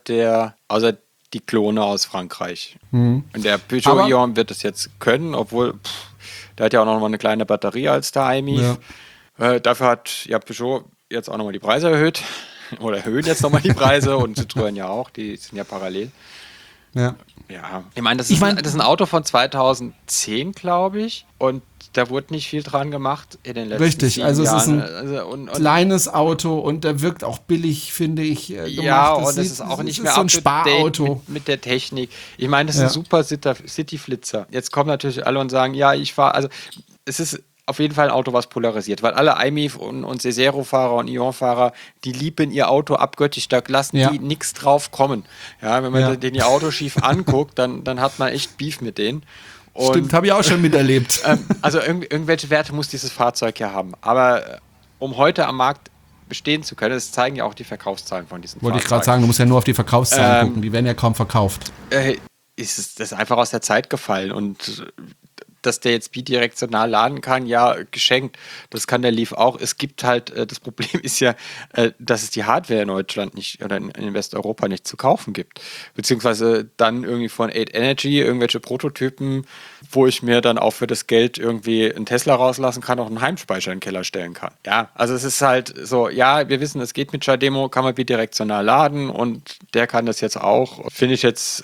[SPEAKER 3] die Klone aus Frankreich. Und der Peugeot Ion wird das jetzt können, obwohl der hat ja auch noch mal eine kleine Batterie als der iMIF. Ja. Dafür hat Peugeot jetzt auch nochmal die Preise erhöht. Oder erhöhen jetzt nochmal die Preise und Citroën ja auch, die sind ja parallel. Ja, ich meine, das ist ein Auto von 2010, glaube ich, und da wurde nicht viel dran gemacht in den letzten 7
[SPEAKER 2] also
[SPEAKER 3] Jahren.
[SPEAKER 2] Es ist ein kleines Auto und der wirkt auch billig, finde ich.
[SPEAKER 3] Ja, und es ist auch nicht mehr
[SPEAKER 2] so ein Sparauto
[SPEAKER 3] mit der Technik. Ich meine, das ist ein super City-Flitzer. Jetzt kommen natürlich alle und sagen, ja, ich fahre, also es ist auf jeden Fall ein Auto, was polarisiert, weil alle iMIF und Cesero-Fahrer und Ion-Fahrer, die lieben ihr Auto abgöttisch, da lassen die nichts drauf kommen. Ja, wenn man den ihr Auto schief anguckt, dann hat man echt Beef mit denen. Und,
[SPEAKER 2] stimmt, habe ich auch schon miterlebt.
[SPEAKER 3] Also irgendwelche Werte muss dieses Fahrzeug ja haben. Aber um heute am Markt bestehen zu können, das zeigen ja auch die Verkaufszahlen von diesen
[SPEAKER 2] Wollte ich gerade sagen, du musst ja nur auf die Verkaufszahlen gucken, die werden ja kaum verkauft.
[SPEAKER 3] Das ist einfach aus der Zeit gefallen und dass der jetzt bidirektional laden kann, ja, geschenkt. Das kann der Leaf auch. Es gibt halt, das Problem ist ja, dass es die Hardware in Deutschland nicht oder in Westeuropa nicht zu kaufen gibt. Beziehungsweise dann irgendwie von 8 Energy irgendwelche Prototypen, wo ich mir dann auch für das Geld irgendwie einen Tesla rauslassen kann, auch einen Heimspeicher in den Keller stellen kann. Ja, also es ist halt so, ja, wir wissen, es geht mit Chademo, kann man bidirektional laden und der kann das jetzt auch. Finde ich jetzt,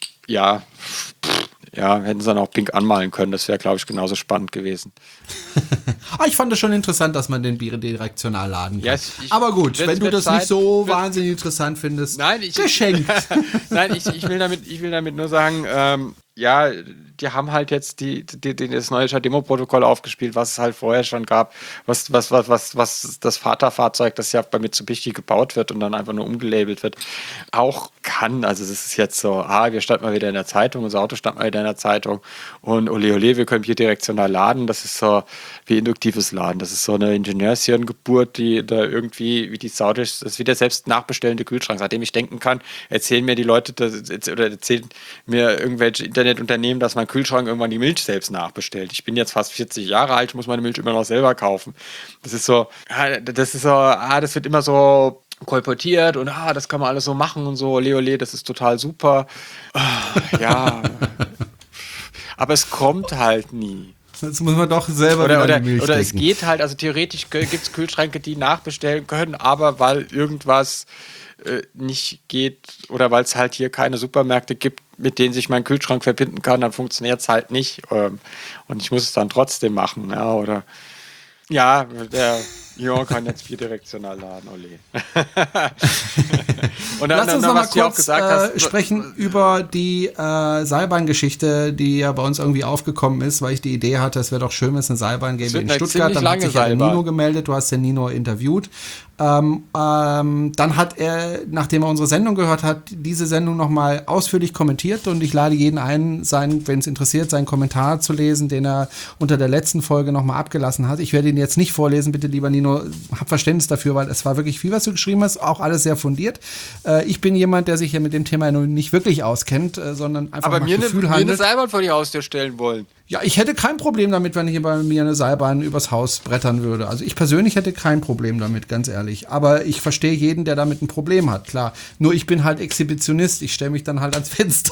[SPEAKER 3] hätten sie dann auch pink anmalen können. Das wäre, glaube ich, genauso spannend gewesen.
[SPEAKER 2] Ich fand es schon interessant, dass man den bidirektional laden kann.
[SPEAKER 3] Ja,
[SPEAKER 2] aber gut, wenn du das nicht so wahnsinnig interessant findest, geschenkt.
[SPEAKER 3] Nein, ich will damit nur sagen, die haben halt jetzt das neue Chademo-Protokoll aufgespielt, was es halt vorher schon gab, was das Vaterfahrzeug, das ja bei Mitsubishi gebaut wird und dann einfach nur umgelabelt wird, auch kann. Also das ist jetzt so, wir standen mal wieder in der Zeitung, unser Auto stand mal wieder in der Zeitung und ole, wir können bidirektional laden. Das ist so wie induktives Laden. Das ist so eine Ingenieurshirngeburt, die da irgendwie, wie die Sau ist, das ist wie der selbst nachbestellende Kühlschrank. Seitdem ich denken kann, erzählen mir die Leute oder erzählen mir irgendwelche Internetunternehmen, dass mein Kühlschrank irgendwann die Milch selbst nachbestellt. Ich bin jetzt fast 40 Jahre alt, ich muss meine Milch immer noch selber kaufen. Das wird immer so kolportiert und das kann man alles so machen und so, ole, das ist total super. Aber es kommt halt nie.
[SPEAKER 2] Jetzt muss man doch selber die Milch
[SPEAKER 3] oder
[SPEAKER 2] denken.
[SPEAKER 3] Es geht halt, also theoretisch gibt es Kühlschränke, die nachbestellen können, aber weil irgendwas nicht geht oder weil es halt hier keine Supermärkte gibt, mit denen sich mein Kühlschrank verbinden kann, dann funktioniert es halt nicht. Und ich muss es dann trotzdem machen. Der Ion kann jetzt bidirektional laden, ole. Und
[SPEAKER 2] Lass uns noch mal kurz sprechen über die Seilbahngeschichte, die ja bei uns irgendwie aufgekommen ist, weil ich die Idee hatte, es wäre doch schön, wenn es eine Seilbahn gäbe in Stuttgart. Dann hat sich ja der Nino gemeldet, du hast den Nino interviewt. Dann hat er, nachdem er unsere Sendung gehört hat, diese Sendung nochmal ausführlich kommentiert und ich lade jeden ein, wenn es interessiert, seinen Kommentar zu lesen, den er unter der letzten Folge nochmal abgelassen hat. Ich werde ihn jetzt nicht vorlesen, bitte lieber Nino, hab Verständnis dafür, weil es war wirklich viel, was du geschrieben hast, auch alles sehr fundiert. Ich bin jemand, der sich ja mit dem Thema nicht wirklich auskennt, sondern einfach mal Gefühl handelt.
[SPEAKER 3] Aber mir eine Seilbahn vor die Haustür stellen wollen.
[SPEAKER 2] Ja, ich hätte kein Problem damit, wenn hier bei mir eine Seilbahn übers Haus brettern würde. Also ich persönlich hätte kein Problem damit, ganz ehrlich. Aber ich verstehe jeden, der damit ein Problem hat, klar. Nur ich bin halt Exhibitionist. Ich stelle mich dann halt ans Fenster.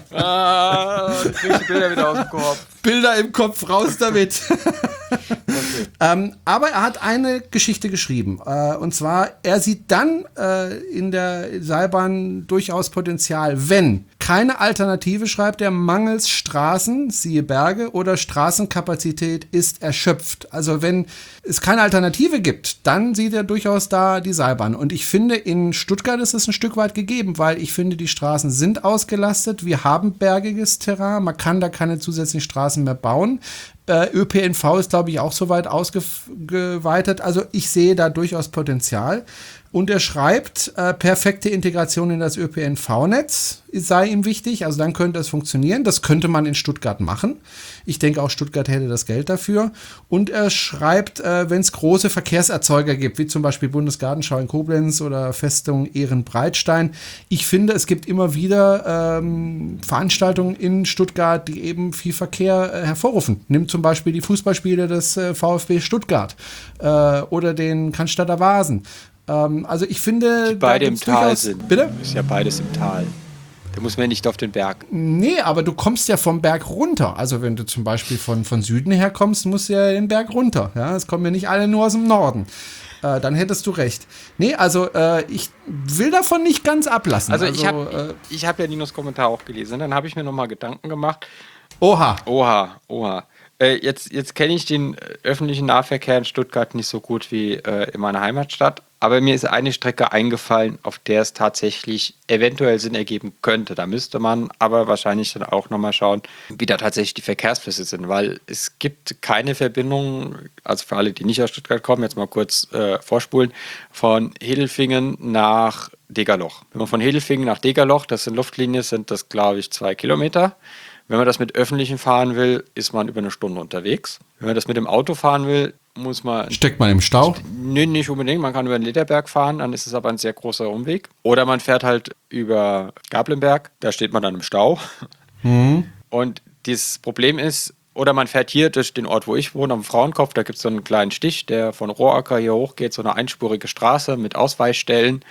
[SPEAKER 3] Krieg ich Bilder wieder aus dem Kopf.
[SPEAKER 2] Bilder im Kopf, raus damit.
[SPEAKER 3] Okay.
[SPEAKER 2] Aber er hat eine Geschichte geschrieben. Und zwar, er sieht dann in der Seilbahn durchaus Potenzial, wenn keine Alternative, schreibt er, mangels Straßen, siehe Berge, oder Straßenkapazität ist erschöpft. Also wenn es keine Alternative gibt, dann sieht er durchaus da die Seilbahn. Und ich finde, in Stuttgart ist es ein Stück weit gegeben, weil ich finde, die Straßen sind ausgelastet. Wir haben bergiges Terrain. Man kann da keine zusätzlichen Straßen mehr bauen. ÖPNV ist, glaube ich, auch soweit ausgeweitet. Also ich sehe da durchaus Potenzial. Und er schreibt, perfekte Integration in das ÖPNV-Netz sei ihm wichtig. Also dann könnte es funktionieren. Das könnte man in Stuttgart machen. Ich denke, auch Stuttgart hätte das Geld dafür. Und er schreibt, wenn es große Verkehrserzeuger gibt, wie zum Beispiel Bundesgartenschau in Koblenz oder Festung Ehrenbreitstein. Ich finde, es gibt immer wieder Veranstaltungen in Stuttgart, die eben viel Verkehr hervorrufen. Nimm zum Beispiel die Fußballspiele des VfB Stuttgart oder den Cannstatter Vasen. Also ich finde,
[SPEAKER 3] die beide im Tal sind.
[SPEAKER 2] Bitte?
[SPEAKER 3] Ist ja beides im Tal. Da muss man nicht auf den Berg.
[SPEAKER 2] Nee, aber du kommst ja vom Berg runter. Also wenn du zum Beispiel von Süden her kommst, musst du ja den Berg runter. Ja, es kommen ja nicht alle nur aus dem Norden. Dann hättest du recht. Nee, also ich will davon nicht ganz ablassen.
[SPEAKER 3] Also ich hab ja Ninos Kommentar auch gelesen. Dann habe ich mir nochmal Gedanken gemacht.
[SPEAKER 2] Oha.
[SPEAKER 3] Jetzt kenne ich den öffentlichen Nahverkehr in Stuttgart nicht so gut wie in meiner Heimatstadt. Aber mir ist eine Strecke eingefallen, auf der es tatsächlich eventuell Sinn ergeben könnte. Da müsste man aber wahrscheinlich dann auch nochmal schauen, wie da tatsächlich die Verkehrsflüsse sind. Weil es gibt keine Verbindung, also für alle, die nicht aus Stuttgart kommen, jetzt mal kurz vorspulen, von Hedelfingen nach Degerloch. Wenn man von Hedelfingen nach Degerloch, das in Luftlinie sind das, glaube ich, 2 Kilometer. Wenn man das mit Öffentlichen fahren will, ist man über eine Stunde unterwegs. Wenn man das mit dem Auto fahren will, muss man...
[SPEAKER 2] Steckt man im Stau?
[SPEAKER 3] Nee, nicht unbedingt. Man kann über den Lederberg fahren, dann ist es aber ein sehr großer Umweg. Oder man fährt halt über Gablenberg, da steht man dann im Stau. Und das Problem ist, oder man fährt hier durch den Ort, wo ich wohne, am Frauenkopf, da gibt es so einen kleinen Stich, der von Rohacker hier hochgeht, so eine einspurige Straße mit Ausweichstellen,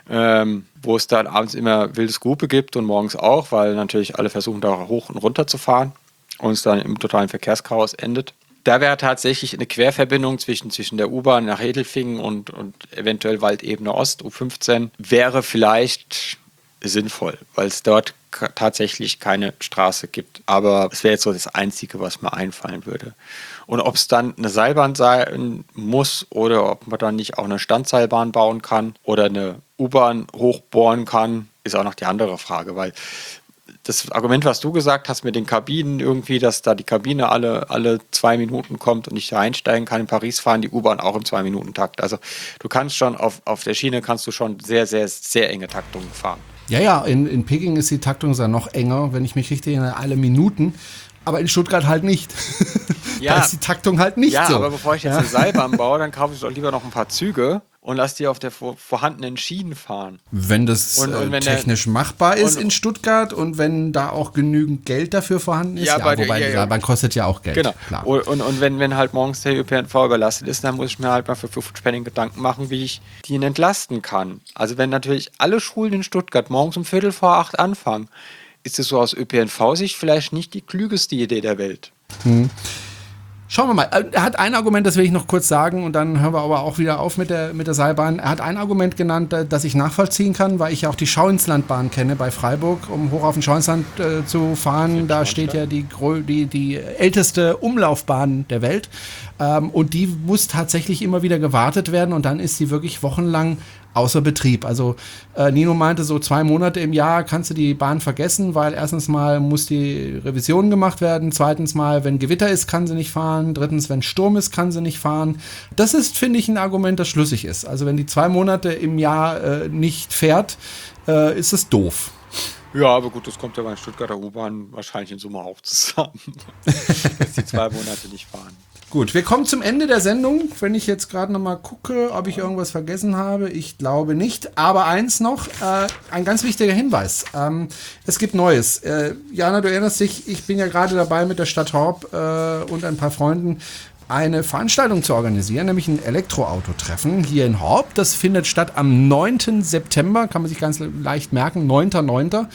[SPEAKER 3] wo es dann abends immer wildes Gruppe gibt und morgens auch, weil natürlich alle versuchen, da hoch und runter zu fahren und es dann im totalen Verkehrschaos endet. Da wäre tatsächlich eine Querverbindung zwischen der U-Bahn nach Hedelfingen und eventuell Waldebene Ost, U15, wäre vielleicht sinnvoll, weil es dort tatsächlich keine Straße gibt. Aber es wäre jetzt so das Einzige, was mir einfallen würde. Und ob es dann eine Seilbahn sein muss oder ob man dann nicht auch eine Standseilbahn bauen kann oder eine U-Bahn hochbohren kann, ist auch noch die andere Frage, weil das Argument, was du gesagt hast mit den Kabinen irgendwie, dass da die Kabine alle 2 Minuten kommt und ich da einsteigen kann. In Paris fahren die U-Bahn auch im 2-Minuten-Takt. Also du kannst schon auf der Schiene kannst du schon sehr, sehr, sehr enge Taktungen fahren.
[SPEAKER 2] Ja, in Peking ist die Taktung sogar noch enger, wenn ich mich richtig erinnere, alle Minuten. Aber in Stuttgart halt nicht.
[SPEAKER 3] Ja.
[SPEAKER 2] Da ist die Taktung halt nicht so.
[SPEAKER 3] Ja, aber bevor ich jetzt eine Seilbahn baue, dann kaufe ich doch lieber noch ein paar Züge und lass die auf der vorhandenen Schienen fahren.
[SPEAKER 2] Wenn das
[SPEAKER 3] wenn
[SPEAKER 2] technisch machbar ist in Stuttgart und wenn da auch genügend Geld dafür vorhanden ist, wobei die Seilbahn kostet ja auch Geld.
[SPEAKER 3] Genau.
[SPEAKER 2] Klar.
[SPEAKER 3] Und wenn halt morgens der ÖPNV überlastet ist, dann muss ich mir halt mal für 5 Spending Gedanken machen, wie ich den entlasten kann. Also wenn natürlich alle Schulen in Stuttgart morgens um 7:45 anfangen, ist es so aus ÖPNV-Sicht vielleicht nicht die klügeste Idee der Welt.
[SPEAKER 2] Schauen wir mal. Er hat ein Argument, das will ich noch kurz sagen und dann hören wir aber auch wieder auf mit der Seilbahn. Er hat ein Argument genannt, das ich nachvollziehen kann, weil ich ja auch die Schauinslandbahn kenne bei Freiburg, um hoch auf den Schauinsland zu fahren. Da steht ja die älteste Umlaufbahn der Welt und die muss tatsächlich immer wieder gewartet werden und dann ist sie wirklich wochenlang außer Betrieb. Also Nino meinte, so 2 Monate im Jahr kannst du die Bahn vergessen, weil erstens mal muss die Revision gemacht werden, zweitens mal, wenn Gewitter ist, kann sie nicht fahren, drittens, wenn Sturm ist, kann sie nicht fahren. Das ist, finde ich, ein Argument, das schlüssig ist. Also wenn die 2 Monate im Jahr nicht fährt, ist es doof.
[SPEAKER 3] Ja, aber gut, das kommt ja bei der Stuttgarter U-Bahn wahrscheinlich in Summe auch zusammen, dass die 2 Monate nicht fahren.
[SPEAKER 2] Gut, wir kommen zum Ende der Sendung. Wenn ich jetzt gerade noch mal gucke, ob ich irgendwas vergessen habe, ich glaube nicht. Aber eins noch, ein ganz wichtiger Hinweis. Es gibt Neues. Jana, du erinnerst dich, ich bin ja gerade dabei mit der Stadt Horb und ein paar Freunden eine Veranstaltung zu organisieren, nämlich ein Elektroauto-Treffen hier in Horb. Das findet statt am 9. September, kann man sich ganz leicht merken, 9.9.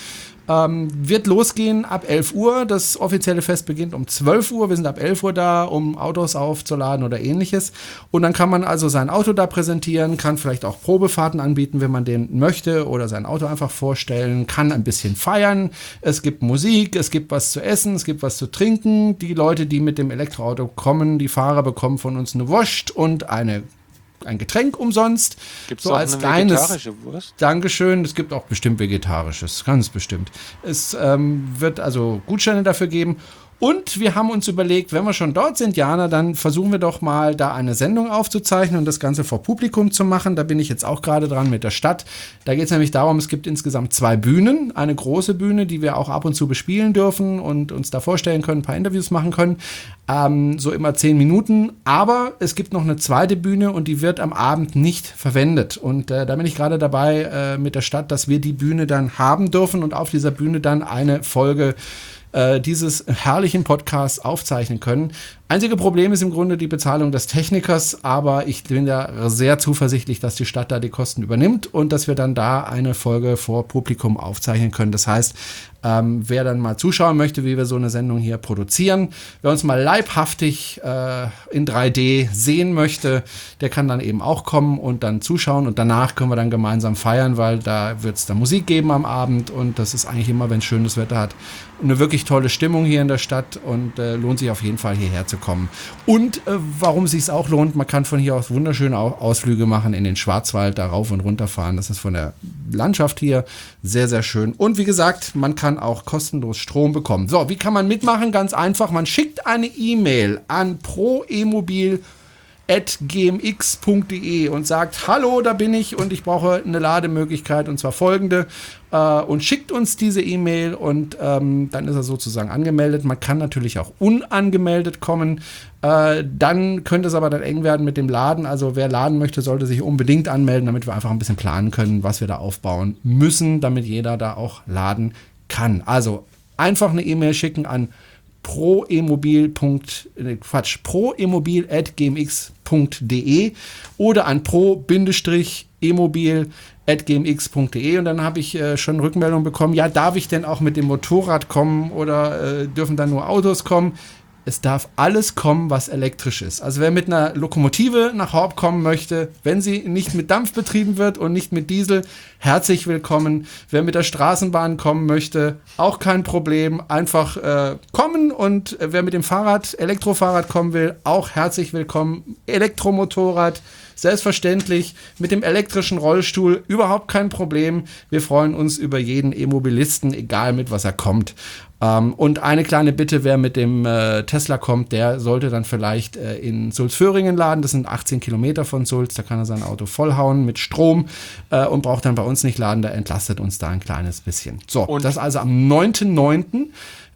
[SPEAKER 2] Wird losgehen ab 11 Uhr. Das offizielle Fest beginnt um 12 Uhr. Wir sind ab 11 Uhr da, um Autos aufzuladen oder ähnliches. Und dann kann man also sein Auto da präsentieren, kann vielleicht auch Probefahrten anbieten, wenn man den möchte, oder sein Auto einfach vorstellen, kann ein bisschen feiern. Es gibt Musik, es gibt was zu essen, es gibt was zu trinken. Die Leute, die mit dem Elektroauto kommen, die Fahrer bekommen von uns eine Wurst und ein Getränk umsonst.
[SPEAKER 3] Gibt es
[SPEAKER 2] so
[SPEAKER 3] auch
[SPEAKER 2] als
[SPEAKER 3] eine
[SPEAKER 2] kleines
[SPEAKER 3] vegetarische Wurst?
[SPEAKER 2] Dankeschön. Es gibt auch bestimmt Vegetarisches, ganz bestimmt. Es wird also Gutscheine dafür geben. Und wir haben uns überlegt, wenn wir schon dort sind, Jana, dann versuchen wir doch mal, da eine Sendung aufzuzeichnen und das Ganze vor Publikum zu machen. Da bin ich jetzt auch gerade dran mit der Stadt. Da geht es nämlich darum, es gibt insgesamt 2 Bühnen. Eine große Bühne, die wir auch ab und zu bespielen dürfen und uns da vorstellen können, ein paar Interviews machen können. So immer 10 Minuten. Aber es gibt noch eine zweite Bühne und die wird am Abend nicht verwendet. Und da bin ich gerade dabei mit der Stadt, dass wir die Bühne dann haben dürfen und auf dieser Bühne dann eine Folge dieses herrlichen Podcasts aufzeichnen können. Einzige Problem ist im Grunde die Bezahlung des Technikers, aber ich bin ja sehr zuversichtlich, dass die Stadt da die Kosten übernimmt und dass wir dann da eine Folge vor Publikum aufzeichnen können. Das heißt, wer dann mal zuschauen möchte, wie wir so eine Sendung hier produzieren, wer uns mal leibhaftig in 3D sehen möchte, der kann dann eben auch kommen und dann zuschauen und danach können wir dann gemeinsam feiern, weil da wird es dann Musik geben am Abend und das ist eigentlich immer, wenn es schönes Wetter hat, eine wirklich tolle Stimmung hier in der Stadt und lohnt sich auf jeden Fall hierher zu kommen. Und warum es sich auch lohnt, man kann von hier aus wunderschöne Ausflüge machen in den Schwarzwald, da rauf und runter fahren. Das ist von der Landschaft hier sehr, sehr schön. Und wie gesagt, man kann auch kostenlos Strom bekommen. So, wie kann man mitmachen? Ganz einfach, man schickt eine E-Mail an proemobil@gmx.de und sagt, hallo, da bin ich und ich brauche eine Lademöglichkeit und zwar folgende und schickt uns diese E-Mail und dann ist er sozusagen angemeldet. Man kann natürlich auch unangemeldet kommen, dann könnte es aber dann eng werden mit dem Laden. Also wer laden möchte, sollte sich unbedingt anmelden, damit wir einfach ein bisschen planen können, was wir da aufbauen müssen, damit jeder da auch laden kann. Also einfach eine E-Mail schicken an proemobil@gmx.de oder an pro-emobil@gmx.de und dann habe ich schon Rückmeldung bekommen, ja, darf ich denn auch mit dem Motorrad kommen oder dürfen dann nur Autos kommen? Es darf alles kommen, was elektrisch ist. Also wer mit einer Lokomotive nach Horb kommen möchte, wenn sie nicht mit Dampf betrieben wird und nicht mit Diesel, herzlich willkommen. Wer mit der Straßenbahn kommen möchte, auch kein Problem. Einfach kommen und wer mit dem Fahrrad, Elektrofahrrad kommen will, auch herzlich willkommen. Elektromotorrad, selbstverständlich. Mit dem elektrischen Rollstuhl, überhaupt kein Problem. Wir freuen uns über jeden E-Mobilisten, egal mit was er kommt. Und eine kleine Bitte, wer mit dem Tesla kommt, der sollte dann vielleicht in Sulzföhringen laden. Das sind 18 Kilometer von Sulz. Da kann er sein Auto vollhauen mit Strom und braucht dann bei uns nicht laden. Der entlastet uns da ein kleines bisschen. So, und das also am 9.9.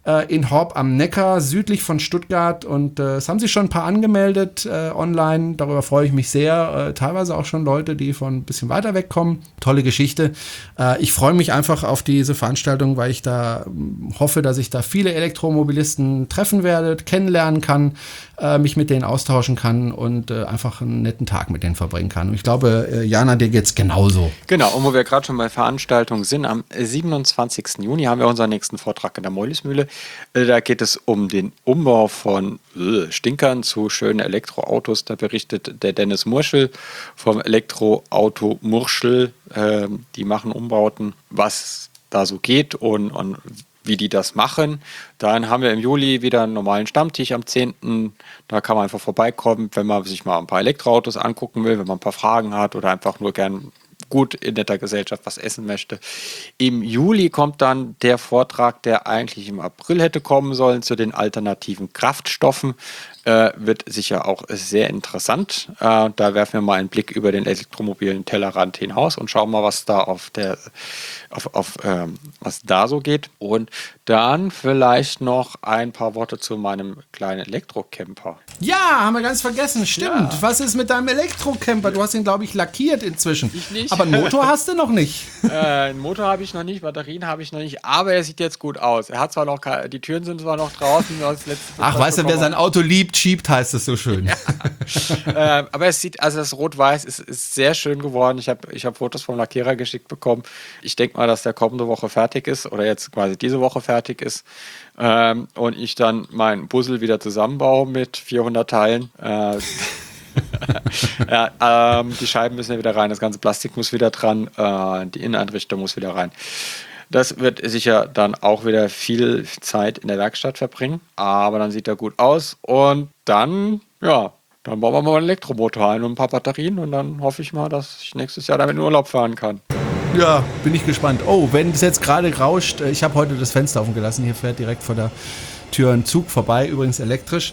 [SPEAKER 2] In Horb am Neckar, südlich von Stuttgart. Und es haben sich schon ein paar angemeldet online. Darüber freue ich mich sehr. Teilweise auch schon Leute, die von ein bisschen weiter weg kommen. Tolle Geschichte. Ich freue mich einfach auf diese Veranstaltung, weil ich da hoffe, dass ich da viele Elektromobilisten treffen werde, kennenlernen kann, mich mit denen austauschen kann und einfach einen netten Tag mit denen verbringen kann. Und ich glaube, Jana, dir geht's genauso.
[SPEAKER 3] Genau, und wo wir gerade schon bei Veranstaltungen sind, am 27. Juni haben wir unseren nächsten Vortrag in der Meulismühle. Da geht es um den Umbau von Stinkern zu schönen Elektroautos. Da berichtet der Dennis Murschel vom Elektroauto Murschel. Die machen Umbauten, was da so geht und wie die das machen. Dann haben wir im Juli wieder einen normalen Stammtisch am 10. Da kann man einfach vorbeikommen, wenn man sich mal ein paar Elektroautos angucken will, wenn man ein paar Fragen hat oder einfach nur gern gut in netter Gesellschaft was essen möchte. Im Juli kommt dann der Vortrag, der eigentlich im April hätte kommen sollen, zu den alternativen Kraftstoffen. Wird sicher auch sehr interessant. Da werfen wir mal einen Blick über den elektromobilen Tellerrand hinaus und schauen mal, was da was da so geht. Und dann vielleicht noch ein paar Worte zu meinem kleinen Elektrocamper.
[SPEAKER 2] Ja, haben wir ganz vergessen. Stimmt. Ja. Was ist mit deinem Elektrocamper? Du hast ihn, glaube ich, lackiert inzwischen.
[SPEAKER 3] Ich nicht. nicht.
[SPEAKER 2] Aber einen Motor hast du noch nicht.
[SPEAKER 3] Einen Motor habe ich noch nicht, Batterien habe ich noch nicht, aber er siebt jetzt gut aus. Er hat zwar noch, die Türen sind zwar noch draußen.
[SPEAKER 2] Ach, weißt du, wer sein Auto liebt, schiebt, heißt es so schön.
[SPEAKER 3] Ja. Aber es sieht, also das Rot-Weiß ist sehr schön geworden. Ich hab Fotos vom Lackierer geschickt bekommen. Ich denke mal, dass der kommende Woche fertig ist oder jetzt quasi diese Woche fertig ist. Und ich dann meinen Puzzle wieder zusammenbaue mit 400 Teilen. Ja, die Scheiben müssen ja wieder rein, das ganze Plastik muss wieder dran, die Inneneinrichtung muss wieder rein. Das wird sicher dann auch wieder viel Zeit in der Werkstatt verbringen, aber dann sieht er gut aus und dann bauen wir mal einen Elektromotor ein und ein paar Batterien und dann hoffe ich mal, dass ich nächstes Jahr damit in Urlaub fahren kann.
[SPEAKER 2] Ja, bin ich gespannt. Oh, wenn es jetzt gerade rauscht, ich habe heute das Fenster offen gelassen, hier fährt direkt vor der Tür ein Zug vorbei, übrigens elektrisch.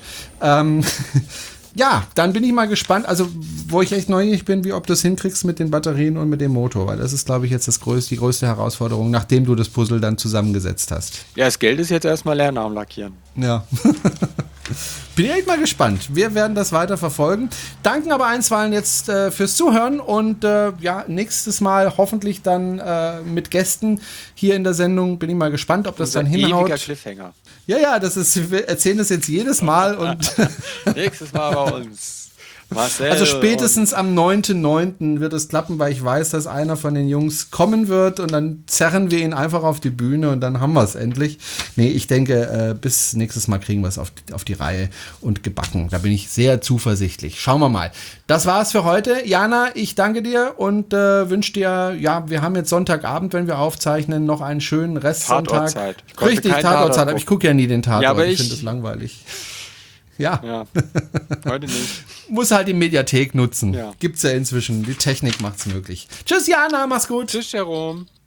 [SPEAKER 2] Ja, dann bin ich mal gespannt, also wo ich echt neugierig bin, wie ob du es hinkriegst mit den Batterien und mit dem Motor, weil das ist, glaube ich, jetzt die größte Herausforderung, nachdem du das Puzzle dann zusammengesetzt hast.
[SPEAKER 3] Ja, das Geld ist jetzt erstmal leer nach dem Lackieren.
[SPEAKER 2] Ja. Bin echt mal gespannt. Wir werden das weiter verfolgen. Danken aber einstweilen jetzt fürs Zuhören und nächstes Mal hoffentlich dann mit Gästen hier in der Sendung. Bin ich mal gespannt, ob das dann hinhaut.
[SPEAKER 3] Ewiger Cliffhanger.
[SPEAKER 2] Ja, wir erzählen das jetzt jedes Mal und
[SPEAKER 3] nächstes Mal bei uns. Marcel
[SPEAKER 2] also spätestens am 9.9. wird es klappen, weil ich weiß, dass einer von den Jungs kommen wird und dann zerren wir ihn einfach auf die Bühne und dann haben wir es endlich. Nee, ich denke, bis nächstes Mal kriegen wir es auf die Reihe und gebacken. Da bin ich sehr zuversichtlich. Schauen wir mal. Das war's für heute. Jana, ich danke dir und wünsche dir, wir haben jetzt Sonntagabend, wenn wir aufzeichnen, noch einen schönen Restsonntag.
[SPEAKER 3] Tatortzeit.
[SPEAKER 2] Richtig, Tatortzeit, aber ich gucke ja nie den Tatort.
[SPEAKER 3] Ja, aber
[SPEAKER 2] ich finde das langweilig. Ja.
[SPEAKER 3] Heute nicht.
[SPEAKER 2] Muss halt die Mediathek nutzen.
[SPEAKER 3] Ja.
[SPEAKER 2] Gibt's ja inzwischen. Die Technik macht's möglich. Tschüss, Jana, mach's gut.
[SPEAKER 3] Tschüss, Jerome.